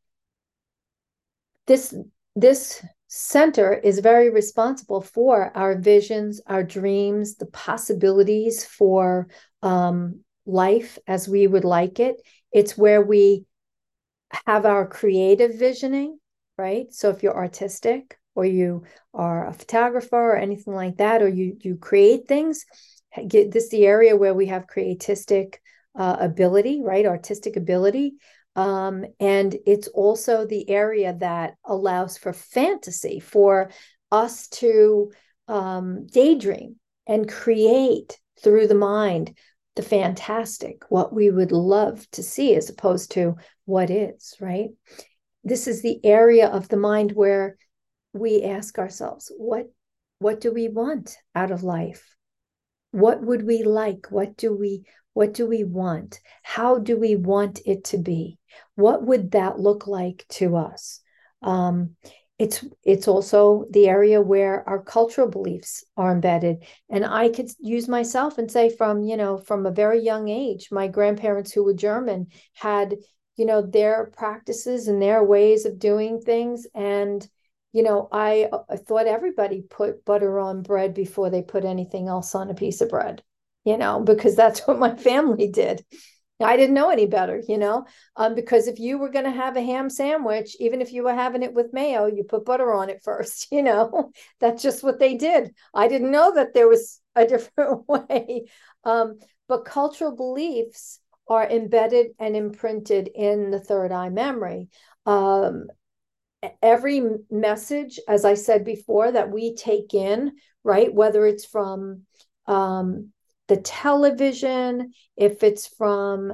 this, this center is very responsible for our visions, our dreams, the possibilities for um, life as we would like it. It's where we have our creative visioning, right? So if you're artistic or you are a photographer or anything like that, or you you create things, get this is the area where we have creatistic uh, ability, right? Artistic ability. Um, and it's also the area that allows for fantasy, for us to um, daydream and create through the mind the fantastic, what we would love to see as opposed to what is, right? This is the area of the mind where we ask ourselves, what, what do we want out of life? What would we like? What do we, what do we want? How do we want it to be? What would that look like to us? Um, it's it's also the area where our cultural beliefs are embedded. And I could use myself and say from, you know, from a very young age, my grandparents who were German had, you know, their practices and their ways of doing things. And you know, I, I thought everybody put butter on bread before they put anything else on a piece of bread, you know, because that's what my family did. I didn't know any better, you know, um, because if you were going to have a ham sandwich, even if you were having it with mayo, you put butter on it first, you know, that's just what they did. I didn't know that there was a different way. Um, but cultural beliefs are embedded and imprinted in the third eye memory. Um, every message, as I said before, that we take in, right, whether it's from um, the television, if it's from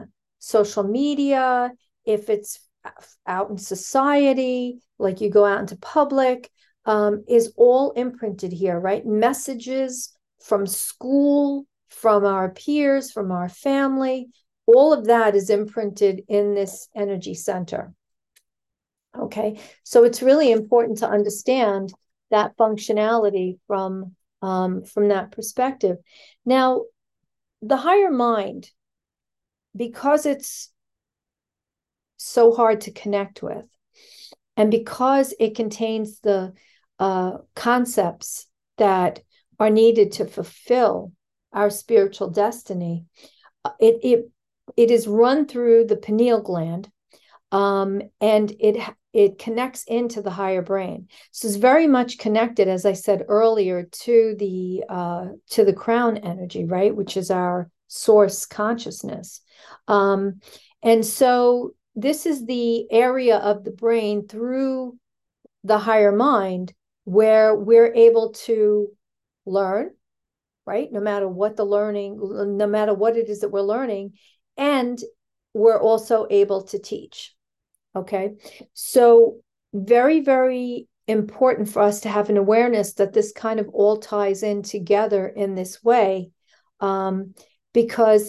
social media, if it's out in society, like you go out into public, um, is all imprinted here, right? Messages from school, from our peers, from our family, all of that is imprinted in this energy center. Okay, so it's really important to understand that functionality from um, from that perspective. Now, the higher mind, because it's so hard to connect with, and because it contains the uh, concepts that are needed to fulfill our spiritual destiny, it it it is run through the pineal gland, um, and it it connects into the higher brain. So it's very much connected, as I said earlier, to the uh, to the crown energy, right, which is our source consciousness. Um, and so this is the area of the brain through the higher mind where we're able to learn, right? No matter what the learning, no matter what it is that we're learning, and we're also able to teach. Okay, so very, very important for us to have an awareness that this kind of all ties in together in this way, um, because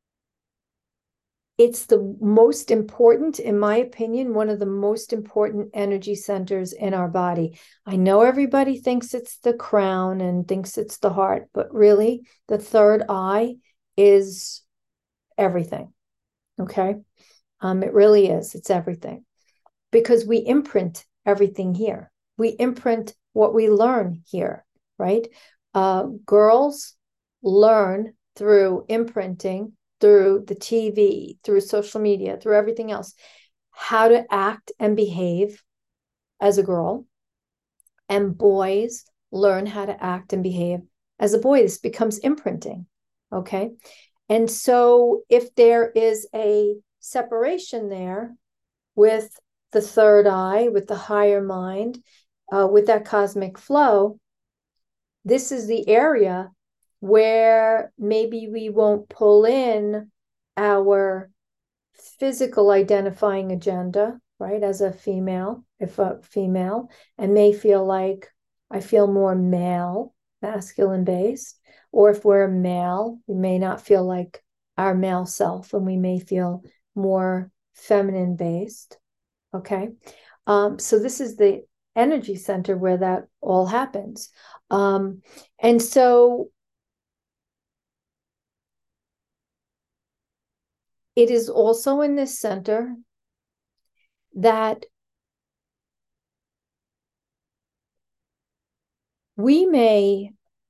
it's the most important, in my opinion, one of the most important energy centers in our body. I know everybody thinks it's the crown and thinks it's the heart, but really the third eye is everything. Okay, um, it really is. It's everything. Because we imprint everything here. We imprint what we learn here, right? Uh, girls learn through imprinting, through the T V, through social media, through everything else, how to act and behave as a girl. And boys learn how to act and behave as a boy. This becomes imprinting, okay? And so if there is a separation there with the third eye, with the higher mind, uh, with that cosmic flow, this is the area where maybe we won't pull in our physical identifying agenda, right, as a female, if a female, and may feel like I feel more male, masculine based, or if we're a male, we may not feel like our male self, and we may feel more feminine based. Okay. Um, so this is the energy center where that all happens. Um, and so it is also in this center that we may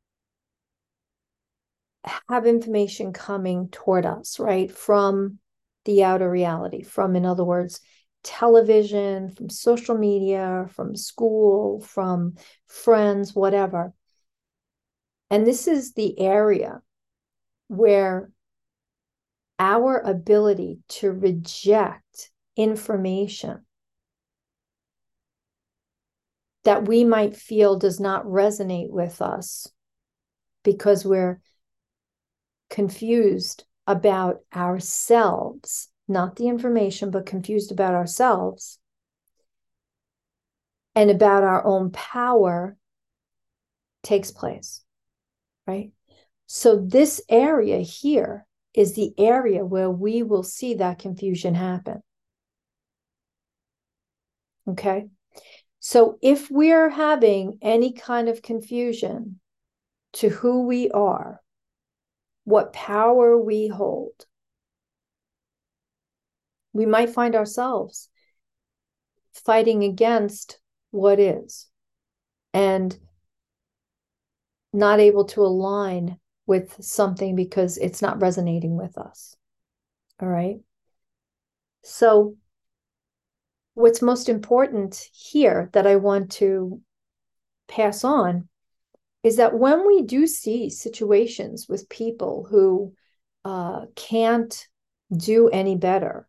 have information coming toward us, right, from the outer reality, from, in other words, television, from social media, from school, from friends, whatever. And this is the area where our ability to reject information that we might feel does not resonate with us because we're confused about ourselves, not the information, but confused about ourselves and about our own power takes place, right? So this area here is the area where we will see that confusion happen. Okay? So if we're having any kind of confusion to who we are, what power we hold, we might find ourselves fighting against what is and not able to align with something because it's not resonating with us. All right. So what's most important here that I want to pass on is that when we do see situations with people who uh, can't do any better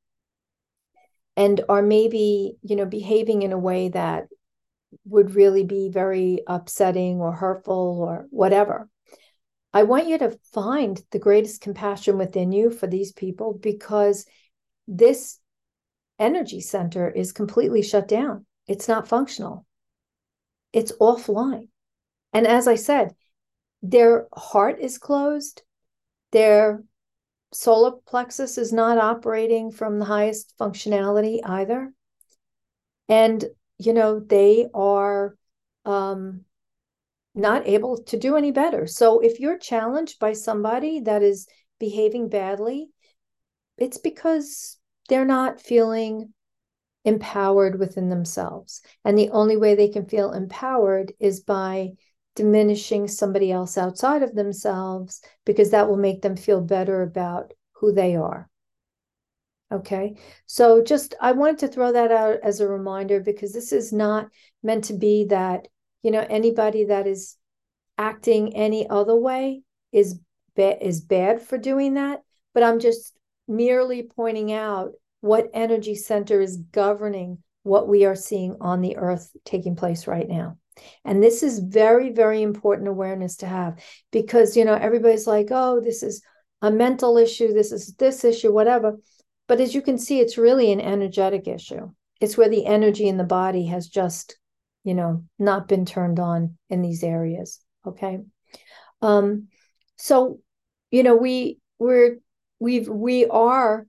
and are maybe, you know, behaving in a way that would really be very upsetting or hurtful or whatever, I want you to find the greatest compassion within you for these people, because this energy center is completely shut down. It's not functional. It's offline. And as I said, their heart is closed. Their solar plexus is not operating from the highest functionality either. And, you know, they are um, not able to do any better. So if you're challenged by somebody that is behaving badly, it's because they're not feeling empowered within themselves. And the only way they can feel empowered is by diminishing somebody else outside of themselves, because that will make them feel better about who they are. Okay, so just I wanted to throw that out as a reminder, because this is not meant to be that, you know, anybody that is acting any other way is ba- is bad for doing that, but I'm just merely pointing out what energy center is governing what we are seeing on the earth taking place right now. And this is very, very important awareness to have, because, you know, everybody's like, oh, this is a mental issue, this is this issue, whatever. But as you can see, it's really an energetic issue. It's where the energy in the body has just, you know, not been turned on in these areas. Okay. Um, so, you know, we we're we've we are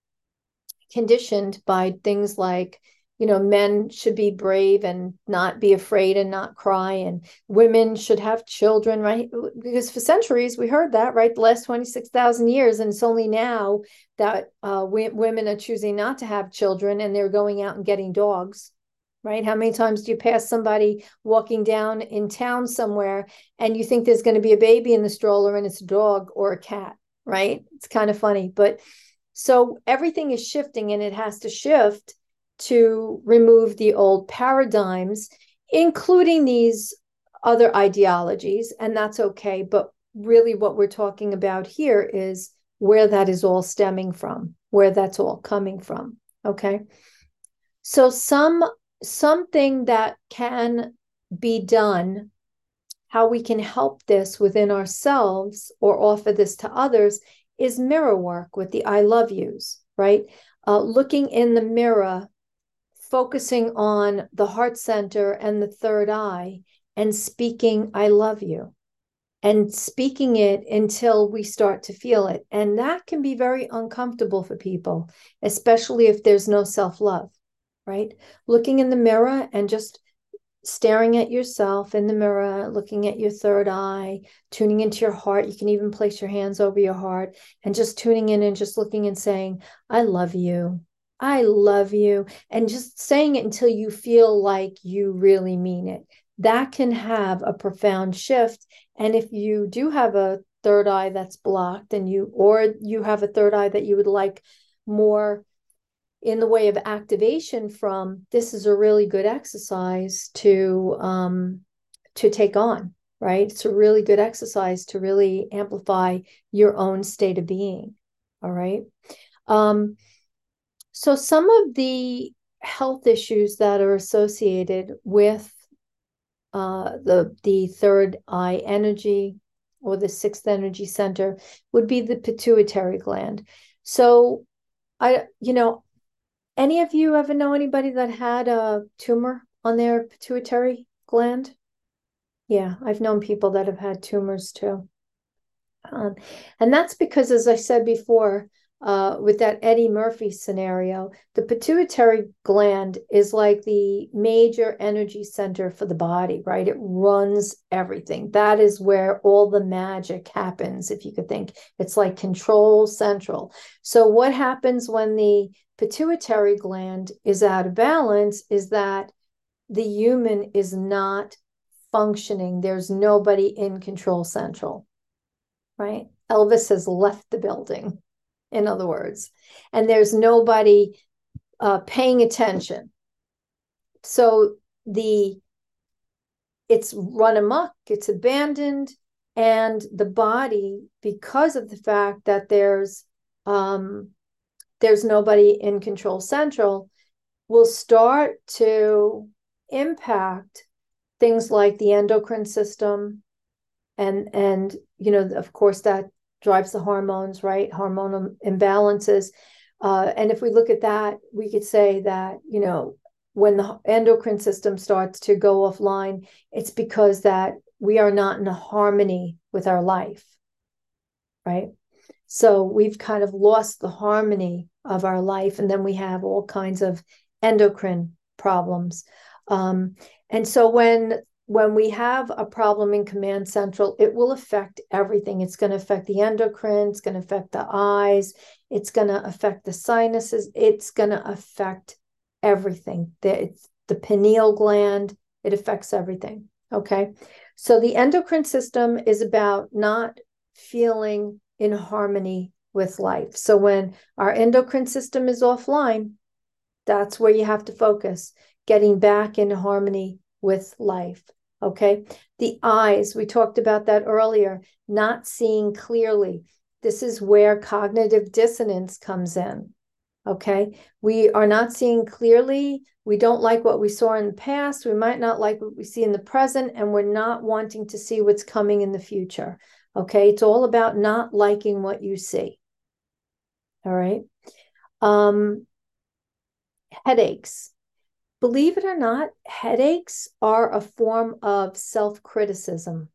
conditioned by things like, you know, men should be brave and not be afraid and not cry, and women should have children, right? Because for centuries we heard that, right? The last twenty-six thousand years, and it's only now that uh, we, women are choosing not to have children, and they're going out and getting dogs, right? How many times do you pass somebody walking down in town somewhere and you think there's going to be a baby in the stroller and it's a dog or a cat, right? It's kind of funny. But so everything is shifting, and it has to shift to remove the old paradigms, including these other ideologies, and that's okay. But really what we're talking about here is where that is all stemming from, where that's all coming from. Okay. So some something that can be done, how we can help this within ourselves or offer this to others, is mirror work with the I love yous, right? Uh, looking in the mirror, focusing on the heart center and the third eye, and speaking I love you, and speaking it until we start to feel it. And that can be very uncomfortable for people, especially if there's no self-love, right? Looking in the mirror and just staring at yourself in the mirror, looking at your third eye, tuning into your heart. You can even place your hands over your heart and just tuning in and just looking and saying, I love you. I love you. And just saying it until you feel like you really mean it. That can have a profound shift. And if you do have a third eye that's blocked, and you, or you have a third eye that you would like more in the way of activation from, this is a really good exercise to um, to take on, right? It's a really good exercise to really amplify your own state of being. All right. Um, so some of the health issues that are associated with uh, the the third eye energy or the sixth energy center would be the pituitary gland. So I, you know, any of you ever know anybody that had a tumor on their pituitary gland? Yeah, I've known people that have had tumors too. Um, and that's because, as I said before, uh, with that Eddie Murphy scenario, the pituitary gland is like the major energy center for the body, right? It runs everything. That is where all the magic happens, if you could think. It's like control central. So what happens when the pituitary gland is out of balance is that the human is not functioning. There's nobody in control central, right? Elvis has left the building, in other words, and there's nobody uh, paying attention. So the it's run amok, it's abandoned, and the body, because of the fact that there's um, there's nobody in control central, will start to impact things like the endocrine system, And, and, you know, of course, that drives the hormones, right? Hormonal imbalances. Uh, and if we look at that, we could say that, you know, when the endocrine system starts to go offline, it's because that we are not in harmony with our life, right? So we've kind of lost the harmony of our life, and then we have all kinds of endocrine problems. Um, and so when when we have a problem in command central, it will affect everything. It's going to affect the endocrine, it's going to affect the eyes, it's going to affect the sinuses, it's going to affect everything. It's the pineal gland, it affects everything. Okay. So the endocrine system is about not feeling in harmony with life. So when our endocrine system is offline, that's where you have to focus, getting back in harmony with life. Okay. The eyes, we talked about that earlier, not seeing clearly. This is where cognitive dissonance comes in. Okay. We are not seeing clearly. We don't like what we saw in the past. We might not like what we see in the present, and we're not wanting to see what's coming in the future. Okay. It's all about not liking what you see. All right. Um, headaches. Believe it or not, headaches are a form of self-criticism.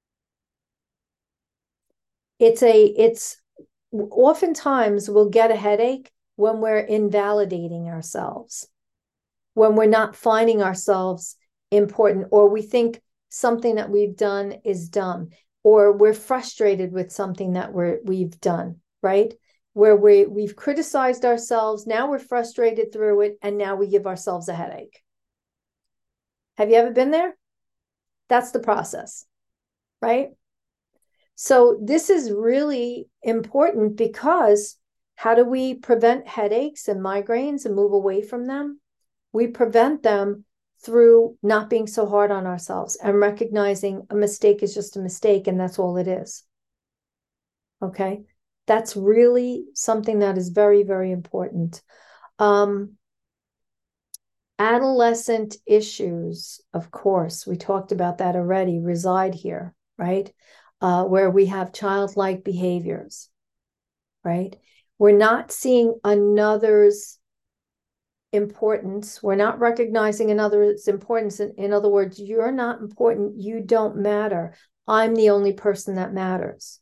It's a, it's oftentimes we'll get a headache when we're invalidating ourselves, when we're not finding ourselves important, or we think something that we've done is dumb, or we're frustrated with something that we're, we've done, right? Where we, we've criticized ourselves, now we're frustrated through it, and now we give ourselves a headache. Have you ever been there? That's the process, right? So this is really important, because how do we prevent headaches and migraines and move away from them? We prevent them through not being so hard on ourselves and recognizing a mistake is just a mistake, and that's all it is. Okay. That's really something that is very, very important. Um, adolescent issues, of course, we talked about that already, reside here, right? Uh, where we have childlike behaviors, right? We're not seeing another's importance. We're not recognizing another's importance. In, in other words, you're not important. You don't matter. I'm the only person that matters.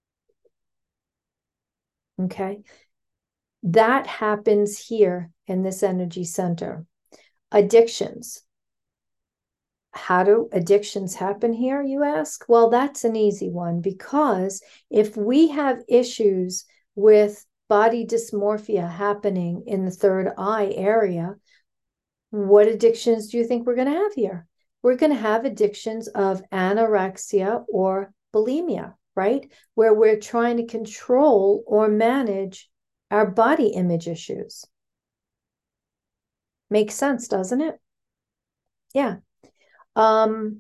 Okay. That happens here in this energy center. Addictions. How do addictions happen here, you ask? Well, that's an easy one, because if we have issues with body dysmorphia happening in the third eye area, what addictions do you think we're going to have here? We're going to have addictions of anorexia or bulimia, right? Where we're trying to control or manage our body image issues. Makes sense, doesn't it? Yeah. Um,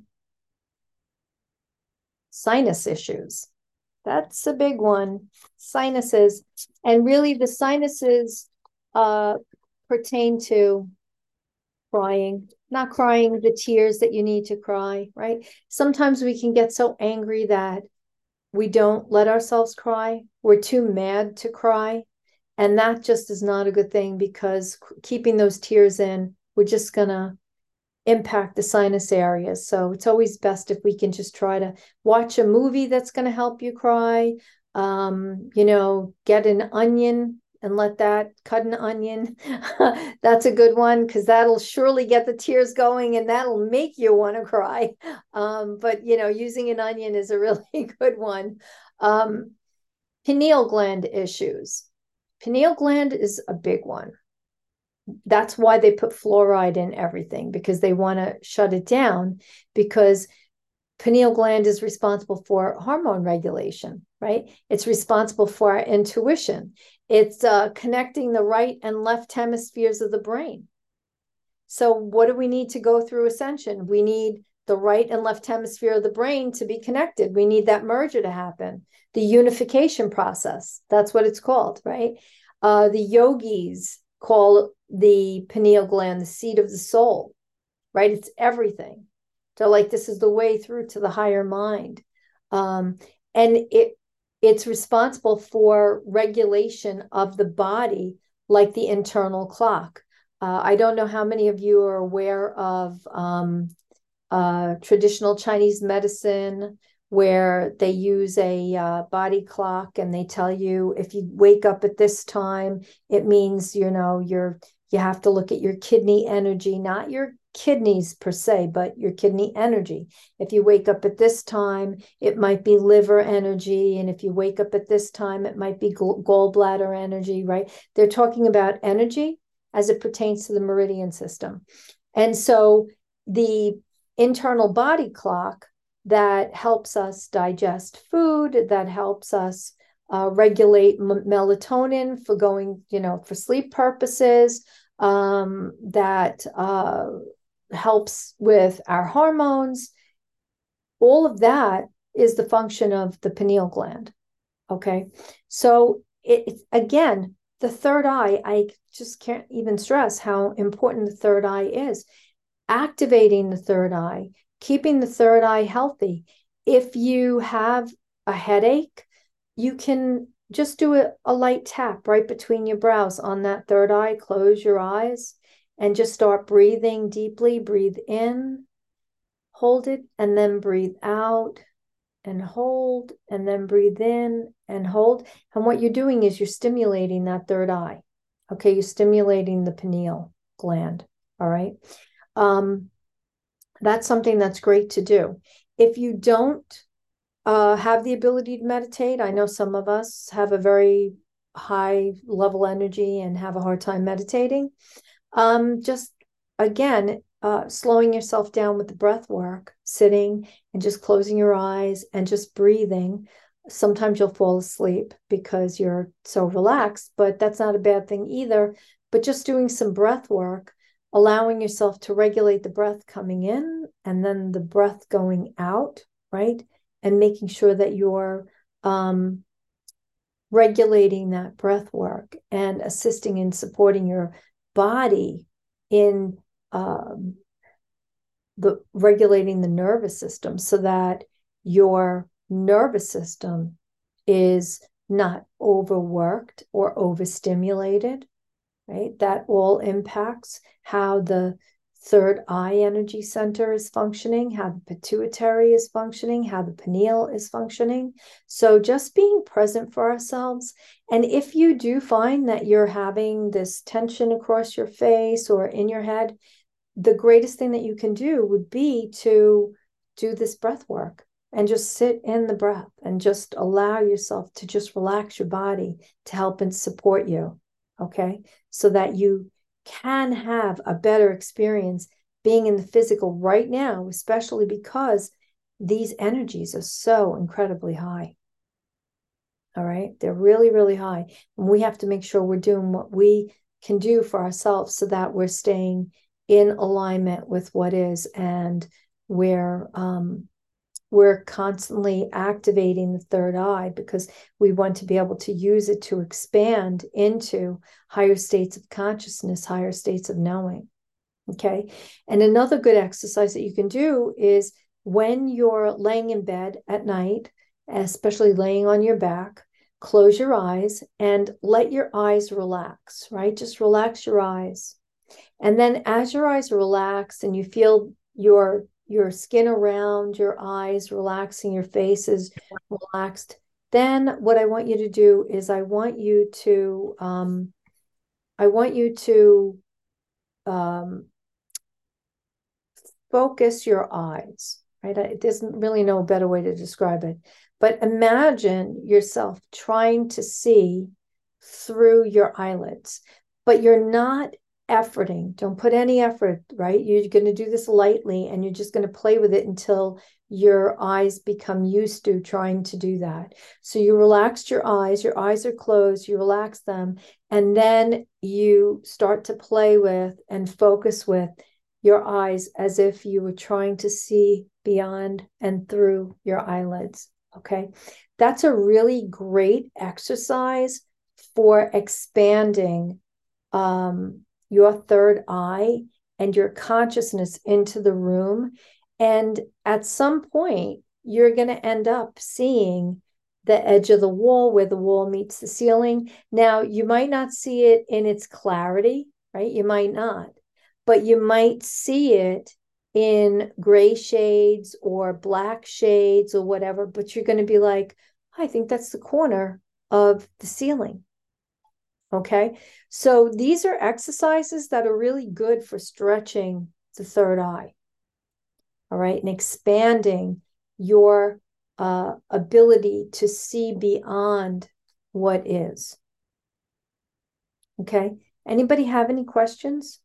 sinus issues. That's a big one. Sinuses. And really the sinuses uh, pertain to crying, not crying the tears that you need to cry, right? Sometimes we can get so angry that we don't let ourselves cry. We're too mad to cry. And that just is not a good thing, because keeping those tears in, we're just going to impact the sinus areas. So it's always best if we can just try to watch a movie that's going to help you cry. Um, you know, get an onion and let that, cut an onion. That's a good one, because that'll surely get the tears going, and that'll make you want to cry. Um, but, you know, using an onion is a really good one. Um, pineal gland issues. Pineal gland is a big one. That's why they put fluoride in everything, because they want to shut it down, because pineal gland is responsible for hormone regulation, right? It's responsible for our intuition. It's uh, connecting the right and left hemispheres of the brain. So what do we need to go through ascension? We need the right and left hemisphere of the brain to be connected. We need that merger to happen. The unification process, that's what it's called, right? Uh, the yogis call the pineal gland the seat of the soul, right? It's everything. So like, this is the way through to the higher mind. Um, and it it's responsible for regulation of the body, like the internal clock. Uh, I don't know how many of you are aware of um, uh, traditional Chinese medicine, where they use a uh, body clock and they tell you if you wake up at this time, it means, you know, you're you have to look at your kidney energy, not your kidneys per se, but your kidney energy. If you wake up at this time, it might be liver energy. And if you wake up at this time, it might be gallbladder energy, right? They're talking about energy as it pertains to the meridian system. And so the internal body clock that helps us digest food, that helps us uh, regulate m- melatonin for going, you know, for sleep purposes, um, that uh, helps with our hormones. All of that is the function of the pineal gland. Okay. So it, it's again, the third eye, I just can't even stress how important the third eye is. Activating the third eye, keeping the third eye healthy. If you have a headache, you can just do a, a light tap right between your brows on that third eye. Close your eyes and just start breathing deeply. Breathe in, hold it, and then breathe out and hold, and then breathe in and hold. And what you're doing is you're stimulating that third eye. Okay, you're stimulating the pineal gland. All right. Um, that's something that's great to do. If you don't uh, have the ability to meditate, I know some of us have a very high level energy and have a hard time meditating. Um, just again, uh, slowing yourself down with the breath work, sitting and just closing your eyes and just breathing. Sometimes you'll fall asleep because you're so relaxed, but that's not a bad thing either. But just doing some breath work, allowing yourself to regulate the breath coming in and then the breath going out, right? And making sure that you're um, regulating that breath work and assisting in supporting your body in um, the regulating the nervous system so that your nervous system is not overworked or overstimulated, right? That all impacts how the third eye energy center is functioning, how the pituitary is functioning, how the pineal is functioning. So just being present for ourselves. And if you do find that you're having this tension across your face or in your head, the greatest thing that you can do would be to do this breath work and just sit in the breath and just allow yourself to just relax your body to help and support you. Okay. So that you can have a better experience being in the physical right now, especially because these energies are so incredibly high. All right. They're really, really high. And we have to make sure we're doing what we can do for ourselves so that we're staying in alignment with what is, and we're um, we're constantly activating the third eye because we want to be able to use it to expand into higher states of consciousness, higher states of knowing. Okay. And another good exercise that you can do is when you're laying in bed at night, especially laying on your back, close your eyes and let your eyes relax, right? Just relax your eyes. And then as your eyes relax and you feel your your skin around your eyes relaxing, your face is relaxed, then what I want you to do is I want you to um, I want you to um, focus your eyes, right? It doesn't really know a better way to describe it, but imagine yourself trying to see through your eyelids, but you're not efforting. Don't put any effort, right? You're going to do this lightly and you're just going to play with it until your eyes become used to trying to do that. So you relaxed your eyes, your eyes are closed, you relax them, and then you start to play with and focus with your eyes as if you were trying to see beyond and through your eyelids. Okay. That's a really great exercise for expanding um, your third eye and your consciousness into the room. And at some point, you're going to end up seeing the edge of the wall where the wall meets the ceiling. Now, you might not see it in its clarity, right? You might not, but you might see it in gray shades or black shades or whatever, but you're going to be like, I think that's the corner of the ceiling. Okay. So these are exercises that are really good for stretching the third eye. All right. And expanding your uh, ability to see beyond what is. Okay. Anybody have any questions?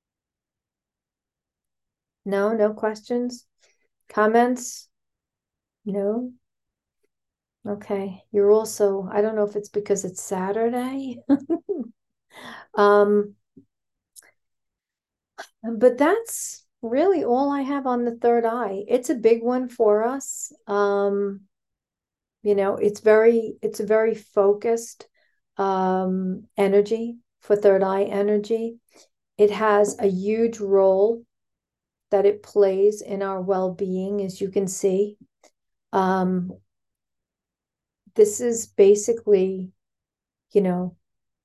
No, no questions? Comments? No? Okay. You're also, I don't know if it's because it's Saturday. um, but that's really all I have on the third eye. It's a big one for us. Um, you know, it's very, it's a very focused um, energy for third eye energy. It has a huge role that it plays in our well-being, as you can see. Um, this is basically, you know,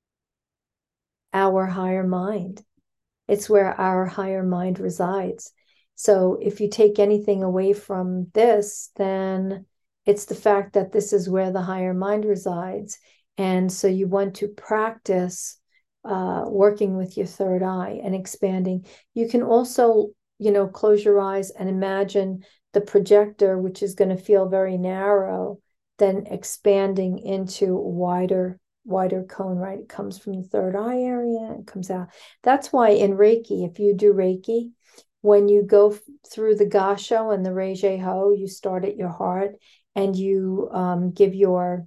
our higher mind. It's where our higher mind resides. So if you take anything away from this, then it's the fact that this is where the higher mind resides. And so you want to practice uh, working with your third eye and expanding. You can also, you know, close your eyes and imagine the projector, which is going to feel very narrow, then expanding into wider wider cone, right? It comes from the third eye area and comes out. That's why in Reiki, if you do Reiki, when you go through the Gasho and the Reiji Ho, you start at your heart and you um, give your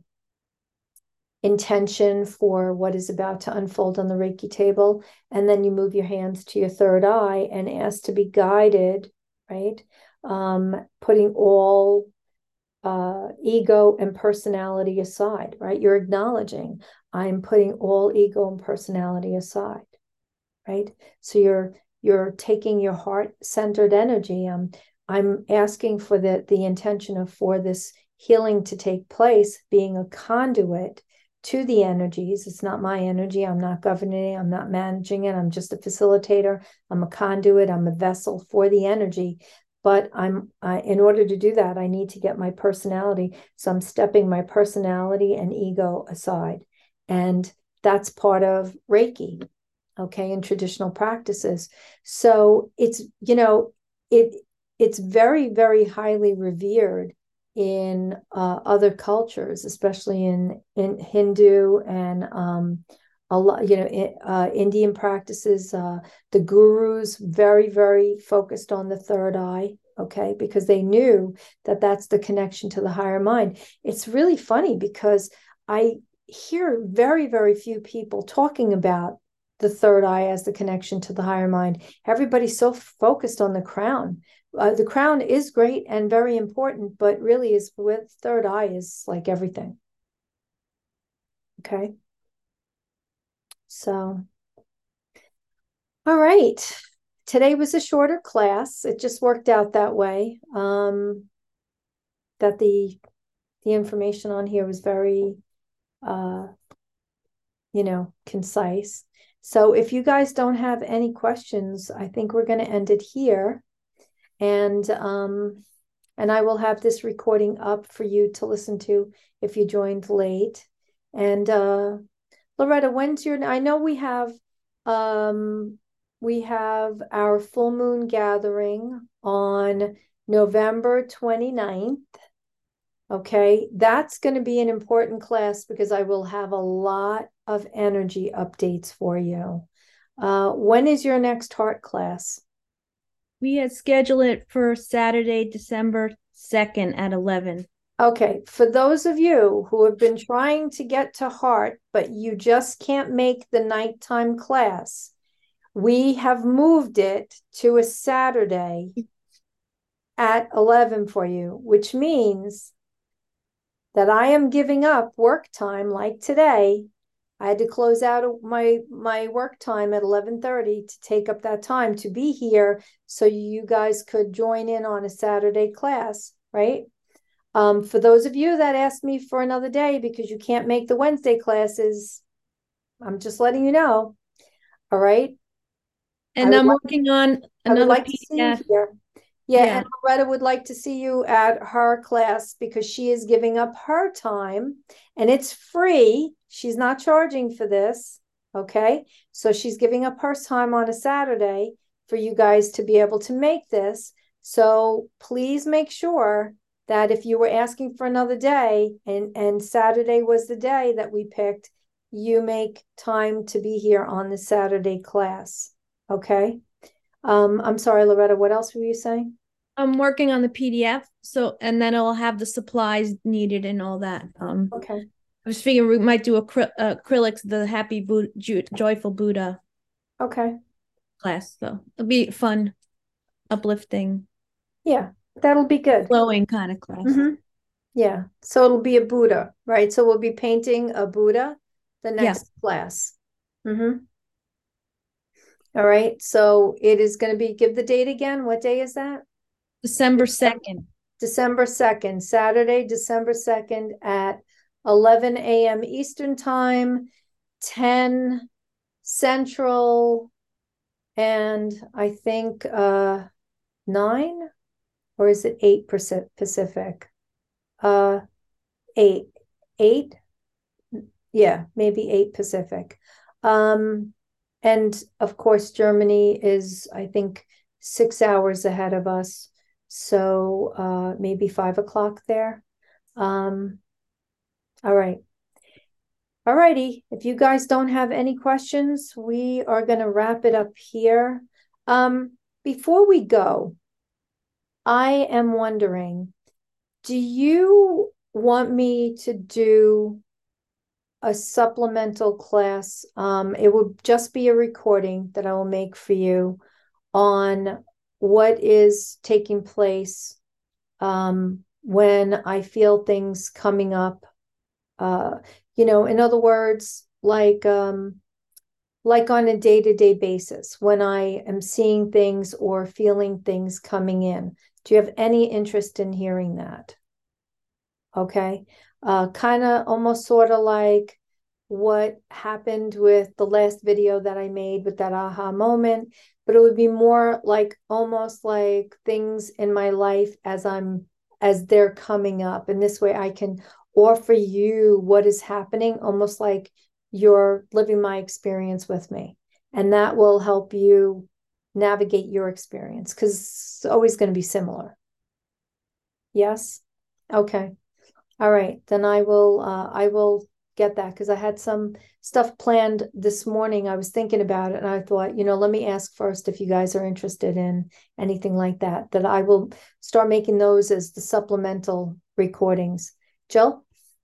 intention for what is about to unfold on the Reiki table. And then you move your hands to your third eye and ask to be guided, right? Um, putting all uh, ego and personality aside, right? You're acknowledging, I'm putting all ego and personality aside, right? So you're you're taking your heart-centered energy. Um, I'm asking for the the intention of for this healing to take place, being a conduit to the energies. It's not my energy. I'm not governing. I'm not managing it. I'm just a facilitator. I'm a conduit. I'm a vessel for the energy. But I'm I, in order to do that, I need to get my personality. So I'm stepping my personality and ego aside. And that's part of Reiki, okay, in traditional practices. So it's, you know, it it's very, very highly revered in uh, other cultures, especially in, in Hindu and um, a lot, you know, in, uh, Indian practices. Uh, the gurus very, very focused on the third eye, okay, because they knew that that's the connection to the higher mind. It's really funny because I hear very, very few people talking about the third eye as the connection to the higher mind. Everybody's so focused on the crown. Uh, the crown is great and very important, but really is with third eye is like everything. Okay. So, all right. Today was a shorter class. It just worked out that way. Um, that the the information on here was very uh, you know, concise. So if you guys don't have any questions, I think we're going to end it here. And um, and I will have this recording up for you to listen to if you joined late. And uh, Loretta, when's your? I know we have um, we have our full moon gathering on November twenty-ninth. Okay, that's going to be an important class because I will have a lot of energy updates for you. Uh, when is your next heart class? We had scheduled it for Saturday, December second at eleven. Okay, for those of you who have been trying to get to heart, but you just can't make the nighttime class, we have moved it to a Saturday at eleven for you, which means that I am giving up work time like today. I had to close out my my work time at eleven thirty to take up that time to be here so you guys could join in on a Saturday class, right? Um, for those of you that asked me for another day because you can't make the Wednesday classes, I'm just letting you know. All right. And I'm like, working on I would another like to see you P D F. here. Yeah, Yeah. and Loretta would like to see you at her class because she is giving up her time and it's free. She's not charging for this. Okay. So she's giving up her time on a Saturday for you guys to be able to make this. So please make sure that if you were asking for another day and, and Saturday was the day that we picked, you make time to be here on the Saturday class. Okay. Um, I'm sorry, Loretta, what else were you saying? I'm working on the P D F, so and then it'll have the supplies needed and all that. Um, Okay. I was figuring we might do acry- uh, acrylics, the Happy Buddha, Joyful Buddha Okay. class. So it'll be fun, uplifting, Yeah, that'll be good. flowing kind of class. Mm-hmm. Yeah. So it'll be a Buddha, right? So we'll be painting a Buddha the Yeah, next class. Mm-hmm. All right. So it is going to be, give the date again. What day is that? December second. December second, Saturday, December second at eleven a m Eastern Time, ten Central, and I think uh nine, or is it eight Pacific? Uh, eight, eight, yeah, maybe eight Pacific. Um, and of course, Germany is, I think, six hours ahead of us. So uh, maybe five o'clock there. Um, all right. All righty. If you guys don't have any questions, we are going to wrap it up here. Um, before we go, I am wondering, do you want me to do a supplemental class? Um, it will just be a recording that I will make for you on what is taking place um, when I feel things coming up. Uh, you know, in other words, like um, like on a day-to-day basis, when I am seeing things or feeling things coming in. Do you have any interest in hearing that? Okay. Uh, kind of almost sort of like what happened with the last video that I made with that aha moment, but it would be more like almost like things in my life as I'm as they're coming up. And this way I can offer you what is happening, almost like you're living my experience with me. And that will help you navigate your experience because it's always going to be similar. Yes? Okay. All right, then I will uh I will get that because I had some stuff planned this morning. I was thinking about it and I thought, you know, let me ask first if you guys are interested in anything like that, that I will start making those as the supplemental recordings. Jill?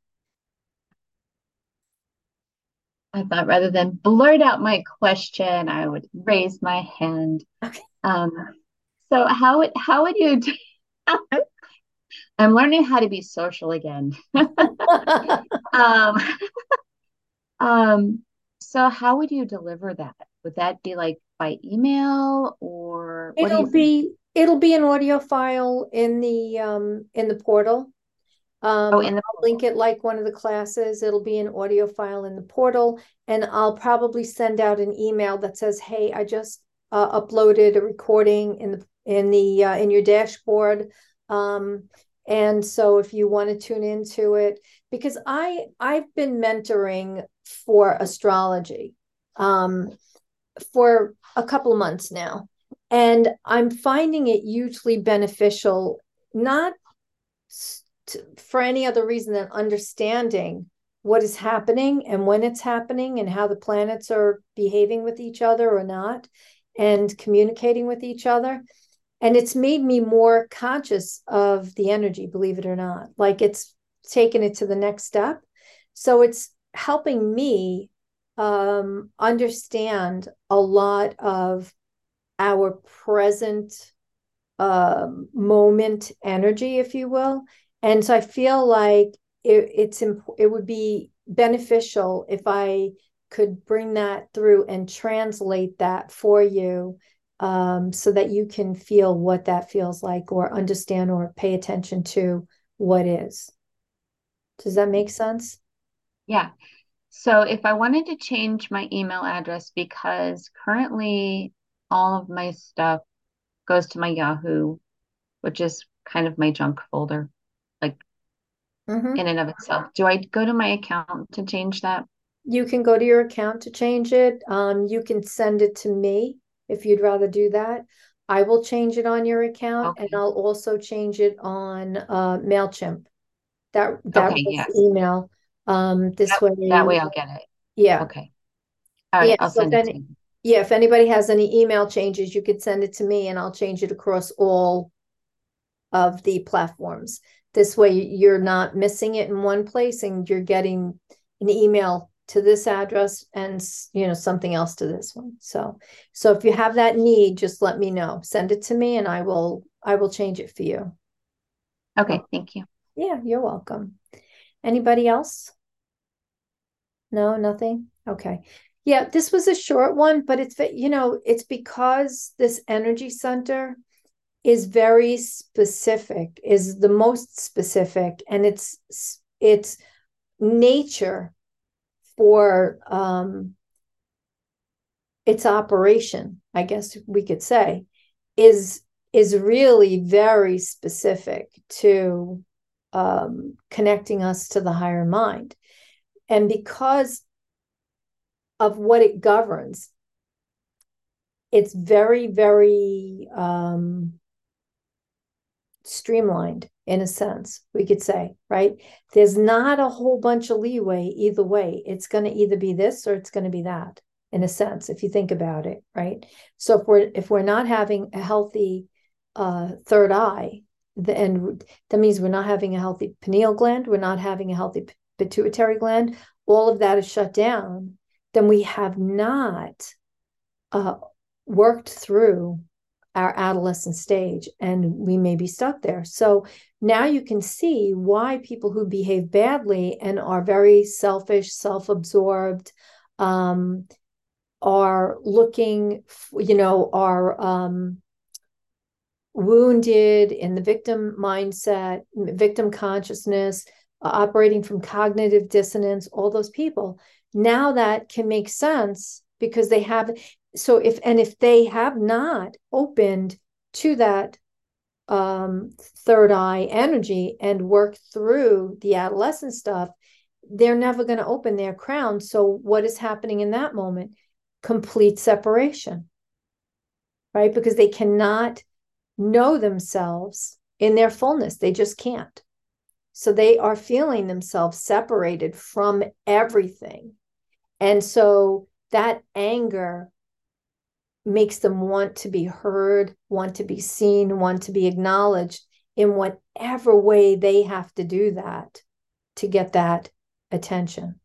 I thought rather than blurt out my question, I would raise my hand. Okay. Um, so how would how would you do, I'm learning how to be social again. um, um, so how would you deliver that? Would that be like by email or what do you It'll think? be it'll be an audio file in the um in the portal. Oh, Um, in the I'll link portal. it like one of the classes. It'll be an audio file in the portal, and I'll probably send out an email that says, "Hey, I just uh, uploaded a recording in the in the uh, in your dashboard." Um, and so if you want to tune into it, because I I've been mentoring for astrology um, for a couple of months now, and I'm finding it hugely beneficial, not to, for any other reason than understanding what is happening and when it's happening and how the planets are behaving with each other or not and communicating with each other. And it's made me more conscious of the energy, believe it or not. Like it's taken it to the next step. So it's helping me um, understand a lot of our present um, moment energy, if you will. And so I feel like it, it's imp- it would be beneficial if I could bring that through and translate that for you um, so that you can feel what that feels like or understand or pay attention to what is. Does that make sense? Yeah. So if I wanted to change my email address, because currently all of my stuff goes to my Yahoo, which is kind of my junk folder, like Mm-hmm. in and of itself. Do I go to my account to change that? You can go to your account to change it. Um, you can send it to me if you'd rather do that. I will change it on your account, and Okay. I'll also change it on uh, MailChimp. That that Okay, was yes. email. Um, this That, that way, way I'll get it. yeah, Okay. All right, yeah. I'll So if send it to any, you. yeah, if anybody has any email changes, you could send it to me, and I'll change it across all of the platforms. This way, you're not missing it in one place, and you're getting an email to this address and you know something else to this one. So, so if you have that need, just let me know. Send it to me, and I will I will change it for you. Okay, Oh, thank you. yeah, you're welcome. Anybody else? No, nothing. Okay. Yeah, this was a short one, but it's you know it's because this energy center is very specific, is the most specific, and it's it's nature for um its operation, I guess we could say, is is really very specific to um connecting us to the higher mind. And because of what it governs, it's very, very um streamlined in a sense, we could say, right? There's not a whole bunch of leeway either way. It's going to either be this or it's going to be that, in a sense, if you think about it, right? So if we're if we're not having a healthy uh, third eye, then that means we're not having a healthy pineal gland, we're not having a healthy pituitary gland, all of that is shut down, then we have not uh, worked through our adolescent stage and we may be stuck there. So now you can see why people who behave badly and are very selfish, self-absorbed, um, are looking, you know, are um, wounded in the victim mindset, victim consciousness, uh, operating from cognitive dissonance, all those people. Now that can make sense because they have, so if, and if they have not opened to that um, third eye energy and work through the adolescent stuff, they're never going to open their crown. So what is happening in that moment? Complete separation, right? Because they cannot know themselves in their fullness. They just can't. So they are feeling themselves separated from everything. And so that anger makes them want to be heard, want to be seen, want to be acknowledged in whatever way they have to do that to get that attention.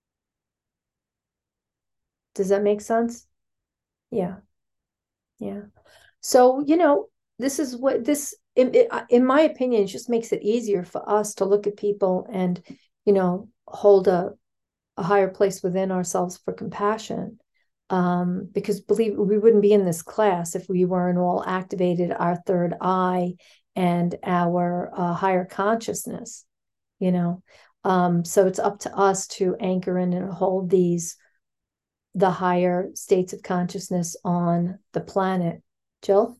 Does that make sense? Yeah. Yeah. So, you know, this is what this, in, in my opinion, it just makes it easier for us to look at people and, you know, hold a, a higher place within ourselves for compassion. Um, because believe we wouldn't be in this class if we weren't all activated our third eye and our uh, higher consciousness, you know. Um, so it's up to us to anchor in and hold these the higher states of consciousness on the planet. Jill?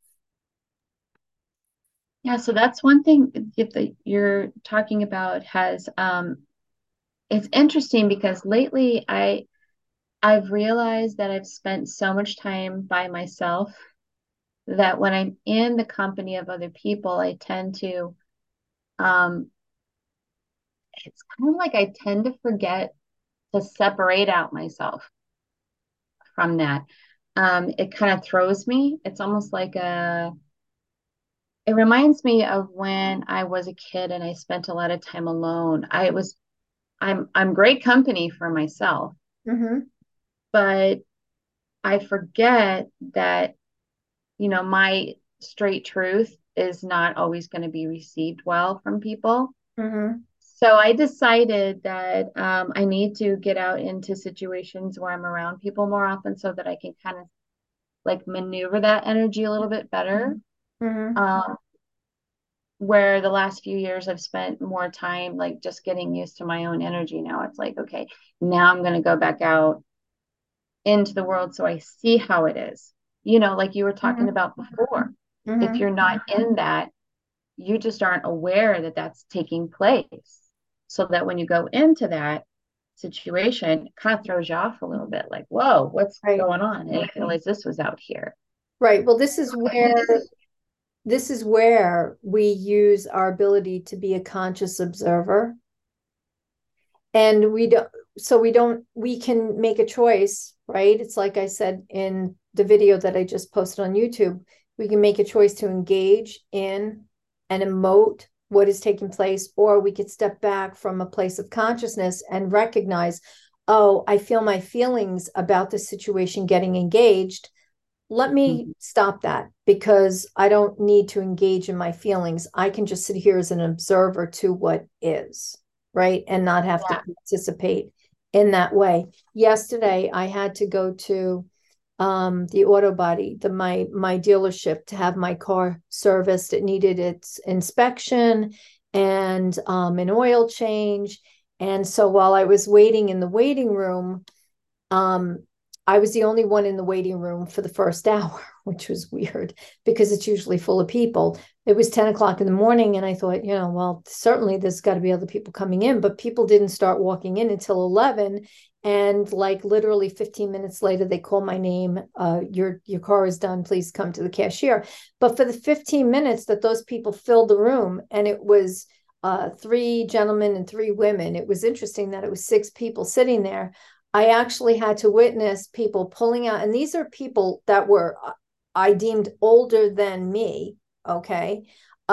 Yeah, so that's one thing that you're talking about has um it's interesting because lately I I've realized that I've spent so much time by myself that when I'm in the company of other people, I tend to um it's kind of like I tend to forget to separate out myself from that. Um, it kind of throws me. It's almost like a it reminds me of when I was a kid and I spent a lot of time alone. I was I'm I'm great company for myself, Mm-hmm. but I forget that, you know, my straight truth is not always going to be received well from people. Mm-hmm. So I decided that um, I need to get out into situations where I'm around people more often so that I can kind of like maneuver that energy a little bit better. Mm-hmm. Um, where the last few years I've spent more time like just getting used to my own energy. Now it's like, okay, now I'm going to go back out into the world so I see how it is. You know, like you were talking Mhm. about before. If Mhm. you're not in that, you just aren't aware that that's taking place. So that when you go into that situation, it kind of throws you off a little bit like, whoa, what's Right. going on? And I didn't realize this was out here. Right. Well, this is where this is where we use our ability to be a conscious observer. And we don't, so we don't, we can make a choice, right? It's like I said in the video that I just posted on YouTube, we can make a choice to engage in and emote what is taking place, or we could step back from a place of consciousness and recognize, oh, I feel my feelings about the situation getting engaged. Let me Mhm. stop that because I don't need to engage in my feelings. I can just sit here as an observer to what is, right? And not have to Yeah. participate in that way. Yesterday, I had to go to um, the auto body, the my my dealership to have my car serviced. It needed its inspection and um, an oil change. And so while I was waiting in the waiting room, um, I was the only one in the waiting room for the first hour, which was weird because it's usually full of people. It was ten o'clock in the morning, and I thought, you know, well, certainly there's got to be other people coming in, but people didn't start walking in until eleven. And like literally fifteen minutes later, they call my name. Uh, your your car is done. Please come to the cashier. But for the fifteen minutes that those people filled the room, and it was uh, three gentlemen and three women, it was interesting that it was six people sitting there. I actually had to witness people pulling out, and these are people that were, I deemed older than me, okay,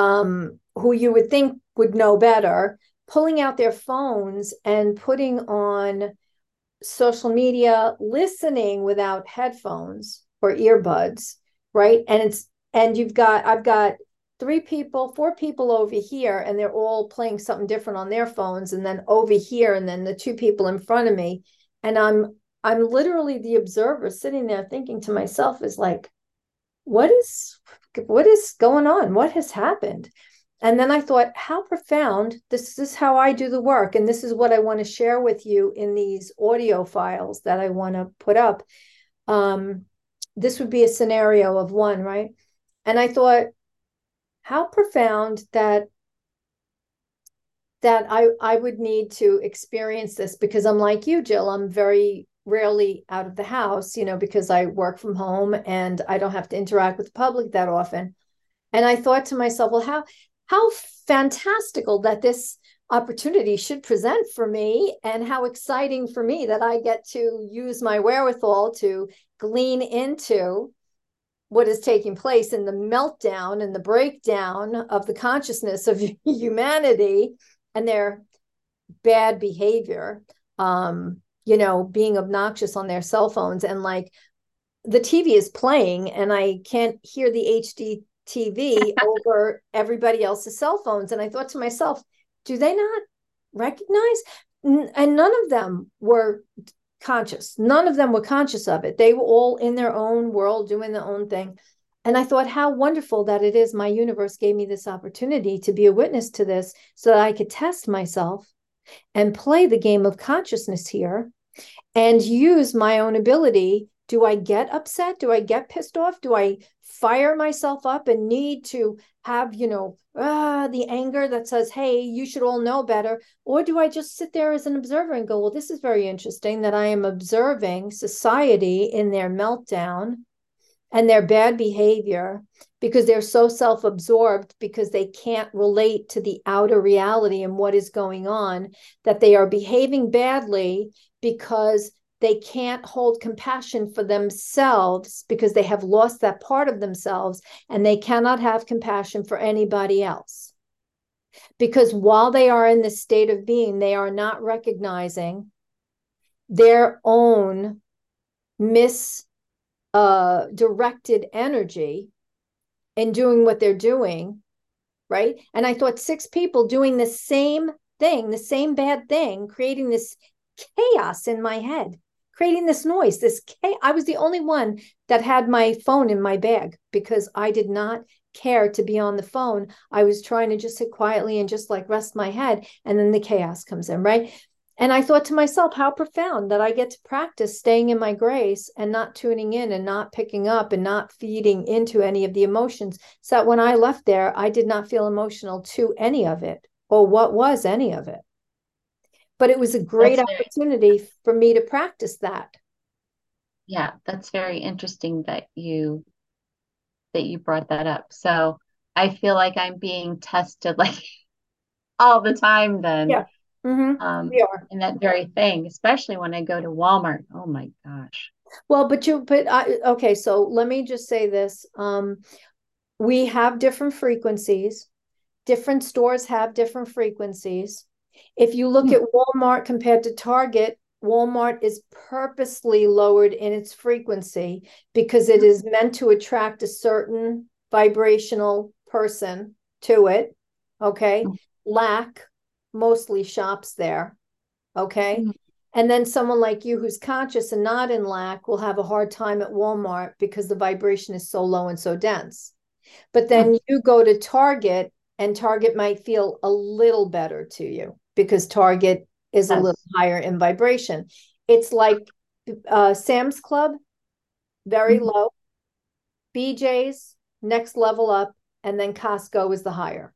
um, who you would think would know better, pulling out their phones and putting on social media, listening without headphones or earbuds, right? And it's, and you've got, I've got three people, four people over here, and they're all playing something different on their phones, and then over here, and then the two people in front of me. And I'm, I'm literally the observer sitting there thinking to myself is like, what is, what is going on? What has happened? And then I thought, how profound. This is how I do the work. And this is what I want to share with you in these audio files that I want to put up. Um, this would be a scenario of one, right? And I thought, how profound that that I, I would need to experience this because I'm like you, Jill. I'm very rarely out of the house, you know, because I work from home and I don't have to interact with the public that often. And I thought to myself, well, how how fantastical that this opportunity should present for me, and how exciting for me that I get to use my wherewithal to glean into what is taking place in the meltdown and the breakdown of the consciousness of humanity and their bad behavior. Um, you know, being obnoxious on their cell phones, and like the T V is playing and I can't hear the H D T V over everybody else's cell phones. And I thought to myself, do they not recognize? And none of them were conscious. None of them were conscious of it. They were all in their own world doing their own thing. And I thought, how wonderful that it is. My universe gave me this opportunity to be a witness to this so that I could test myself and play the game of consciousness here and use my own ability. Do I get upset? Do I get pissed off? Do I fire myself up and need to have, you know, uh, the anger that says, hey, you should all know better? Or do I just sit there as an observer and go, well, this is very interesting that I am observing society in their meltdown and their bad behavior because they're so self-absorbed because they can't relate to the outer reality and what is going on, that they are behaving badly because they can't hold compassion for themselves because they have lost that part of themselves, and they cannot have compassion for anybody else. Because while they are in this state of being, they are not recognizing their own mis uh, directed energy in doing what they're doing, right? And I thought six people doing the same thing, the same bad thing, creating this chaos in my head, creating this noise, this chaos. I was the only one that had my phone in my bag because I did not care to be on the phone. I was trying to just sit quietly and just like rest my head. And then the chaos comes in, right? And I thought to myself, how profound that I get to practice staying in my grace and not tuning in and not picking up and not feeding into any of the emotions. So that when I left there, I did not feel emotional to any of it or what was any of it. But it was a great That's very, opportunity for me to practice that. yeah, that's very interesting that you that you brought that up. So I feel like I'm being tested like all the time then, Yeah. Mm-hmm. um, We are. in that very thing, especially when I go to Walmart. Oh my gosh. Well, but you, but I, okay, so let me just say this. Um, we have different frequencies. Different stores have different frequencies. If you look Hmm. at Walmart compared to Target, Walmart is purposely lowered in its frequency because it is meant to attract a certain vibrational person to it. Okay. Lack mostly shops there. Okay. Hmm. And then someone like you who's conscious and not in lack will have a hard time at Walmart because the vibration is so low and so dense. But Hmm. then you go to Target and Target might feel a little better to you because Target is a little Yes. higher in vibration. It's like uh, Sam's Club, very Mhm. low, B J's, next level up, and then Costco is the higher.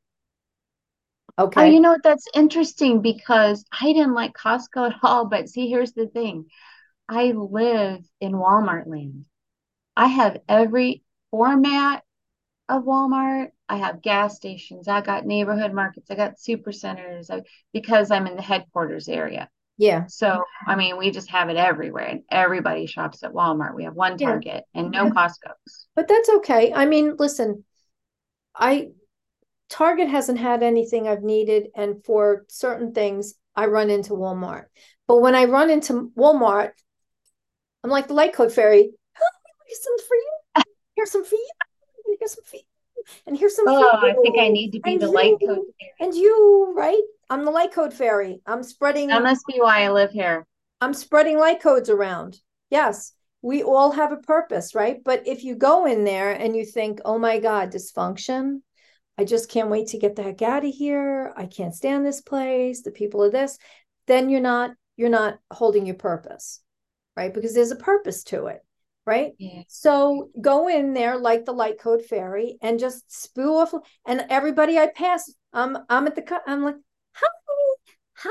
Oh, Okay. you know what? That's interesting because I didn't like Costco at all. But see, here's the thing. I live in Walmart land. I have every format of Walmart. I have gas stations. I got neighborhood markets. I got super centers I, because I'm in the headquarters area. Yeah. So, I mean, we just have it everywhere and everybody shops at Walmart. We have one Yeah. Target and no But, Costco's. but that's okay. I mean, listen, I Target hasn't had anything I've needed, and for certain things, I run into Walmart. But when I run into Walmart, I'm like the light code fairy. Oh, here's some for you. Here's some for you. And here's some for you. And here's some for Oh, I think I you. need to be And the light code you. fairy. And you, right? I'm the light code fairy. I'm That spreading, must be why I live here. I'm spreading light codes around. Yes. We all have a purpose, right? But if you go in there and you think, oh my God, dysfunction, I just can't wait to get the heck out of here. I can't stand this place. The people are this. Then you're not you're not holding your purpose, right? Because there's a purpose to it, right? Yeah. So go in there like the light code fairy and just spew off. And everybody I pass, I'm I'm at the I'm like, how how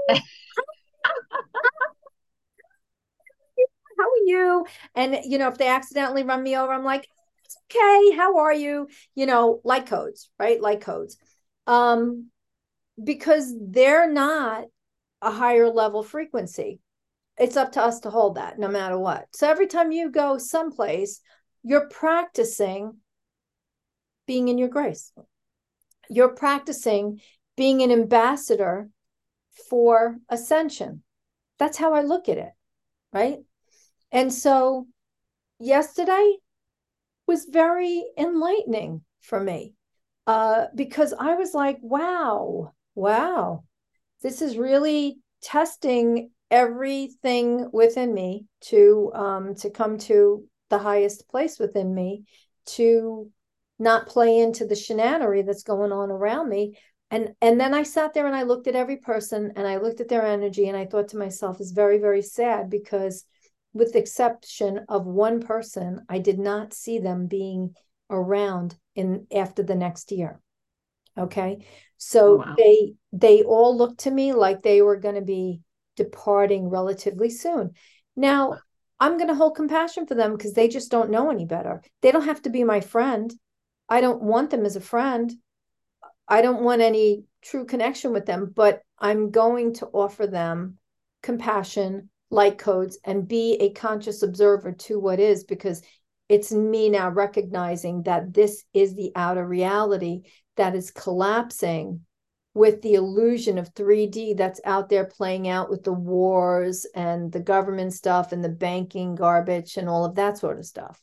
how are you? And you know, if they accidentally run me over, I'm like, it's okay. How are you? You know, light codes, right? Light codes. Um, because they're not a higher level frequency. It's up to us to hold that no matter what. So every time you go someplace, you're practicing being in your grace. You're practicing being an ambassador for ascension. That's how I look at it, right? And so yesterday was very enlightening for me uh, because I was like, wow, wow, this is really testing everything within me to um, to come to the highest place within me, to not play into the shenanery that's going on around me. And and then I sat there and I looked at every person and I looked at their energy and I thought to myself, it's very, very sad because with the exception of one person, I did not see them being around in after the next year. Okay. Oh, So wow. they they all looked to me like they were going to be departing relatively soon. Now, I'm going to hold compassion for them because they just don't know any better. They don't have to be my friend. I don't want them as a friend. I don't want any true connection with them, but I'm going to offer them compassion, light codes, and be a conscious observer to what is, because it's me now recognizing that this is the outer reality that is collapsing with the illusion of three D that's out there playing out with the wars and the government stuff and the banking garbage and all of that sort of stuff.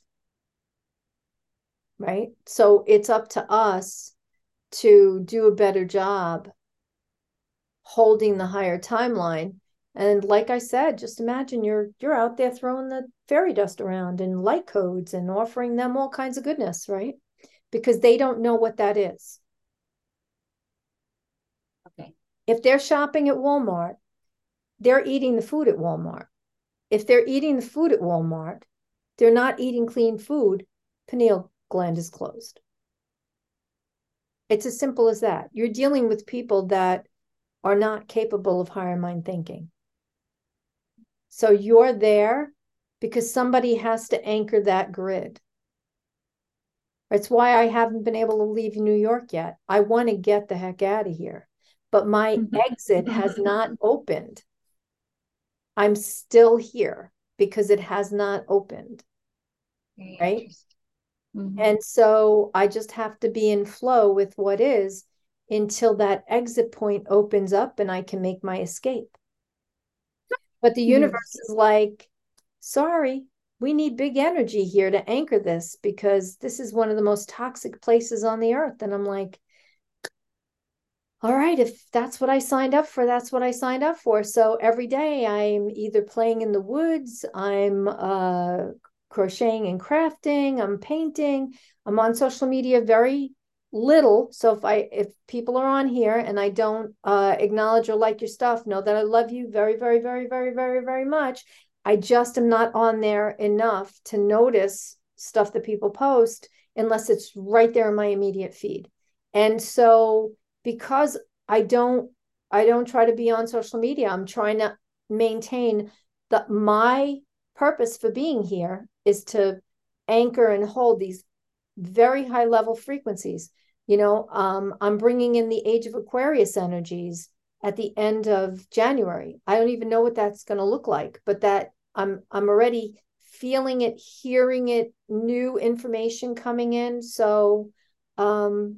Right. So it's up to us to do a better job holding the higher timeline. And like I said, just imagine you're you're out there throwing the fairy dust around and light codes and offering them all kinds of goodness, right? because they don't know what that is. Okay. If they're shopping at Walmart, they're eating the food at Walmart. If they're eating the food at Walmart, they're not eating clean food, pineal gland is closed. It's as simple as that. You're dealing with people that are not capable of higher mind thinking. So you're there because somebody has to anchor that grid. It's why I haven't been able to leave New York yet. I want to get the heck out of here, but my Mhm. exit has not opened. I'm still here because it has not opened. Very right? interesting. Mhm. And so I just have to be in flow with what is until that exit point opens up and I can make my escape. But the universe is like, sorry, we need big energy here to anchor this because this is one of the most toxic places on the earth. And I'm like, all right, if that's what I signed up for, that's what I signed up for. So every day I'm either playing in the woods, I'm uh, crocheting and crafting, I'm painting, I'm on social media very little. So if I if people are on here and I don't uh, acknowledge or like your stuff, know that I love you very, very, very, very, very, very much. I just am not on there enough to notice stuff that people post unless it's right there in my immediate feed. And so because I don't I don't try to be on social media. I'm trying to maintain that my purpose for being here is to anchor and hold these very high level frequencies. You know, um, I'm bringing in the age of Aquarius energies at the end of January. I don't even know what that's going to look like, but that I'm I'm already feeling it, hearing it, new information coming in. So um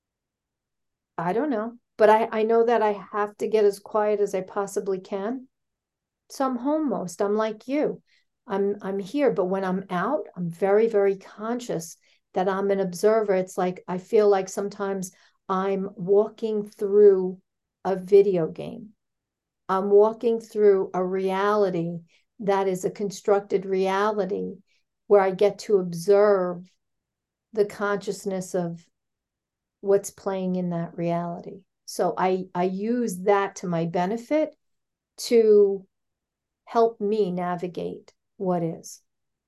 I don't know, but I, I know that I have to get as quiet as I possibly can. So I'm home most. I'm like you. I'm I'm here, but when I'm out, I'm very, very conscious that I'm an observer. It's like I feel like sometimes I'm walking through a video game. I'm walking through a reality that is a constructed reality where I get to observe the consciousness of what's playing in that reality. So I I use that to my benefit to help me navigate what is.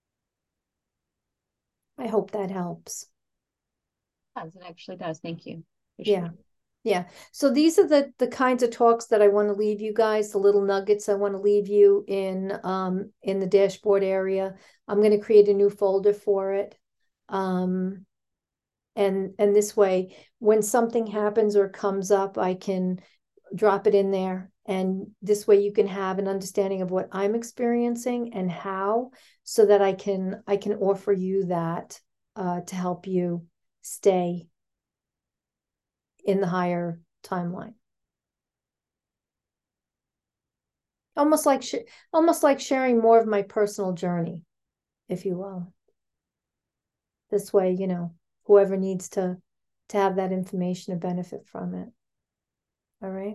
I hope that helps. Yes, it actually does. Thank you. Yeah. Yeah. So these are the the kinds of talks that I want to leave you guys, the little nuggets I want to leave you in um in the dashboard area. I'm going to create a new folder for it. Um and and this way when something happens or comes up, I can drop it in there. And this way you can have an understanding of what I'm experiencing and how, so that I can I can offer you that uh, to help you stay in the higher timeline. Almost like sh- almost like sharing more of my personal journey, if you will. This way, you know, whoever needs to to have that information to benefit from it. All right.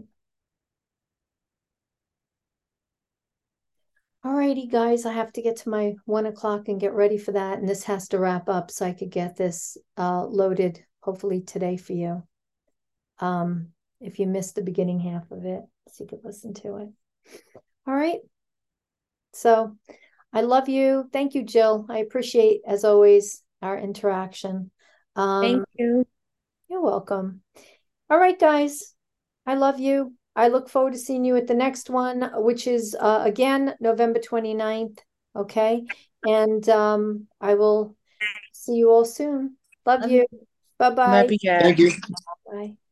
All righty, guys, I have to get to my one o'clock and get ready for that. And this has to wrap up so I could get this uh, loaded, hopefully today for you. Um, if you missed the beginning half of it, so you could listen to it. All right. So I love you. Thank you, Jill. I appreciate, as always, our interaction. Um, Thank you. You're welcome. All right, guys. I love you. I look forward to seeing you at the next one, which is uh, again November twenty-ninth. Okay. And um, I will see you all soon. Love Love you. Bye-bye. Love you guys. Bye.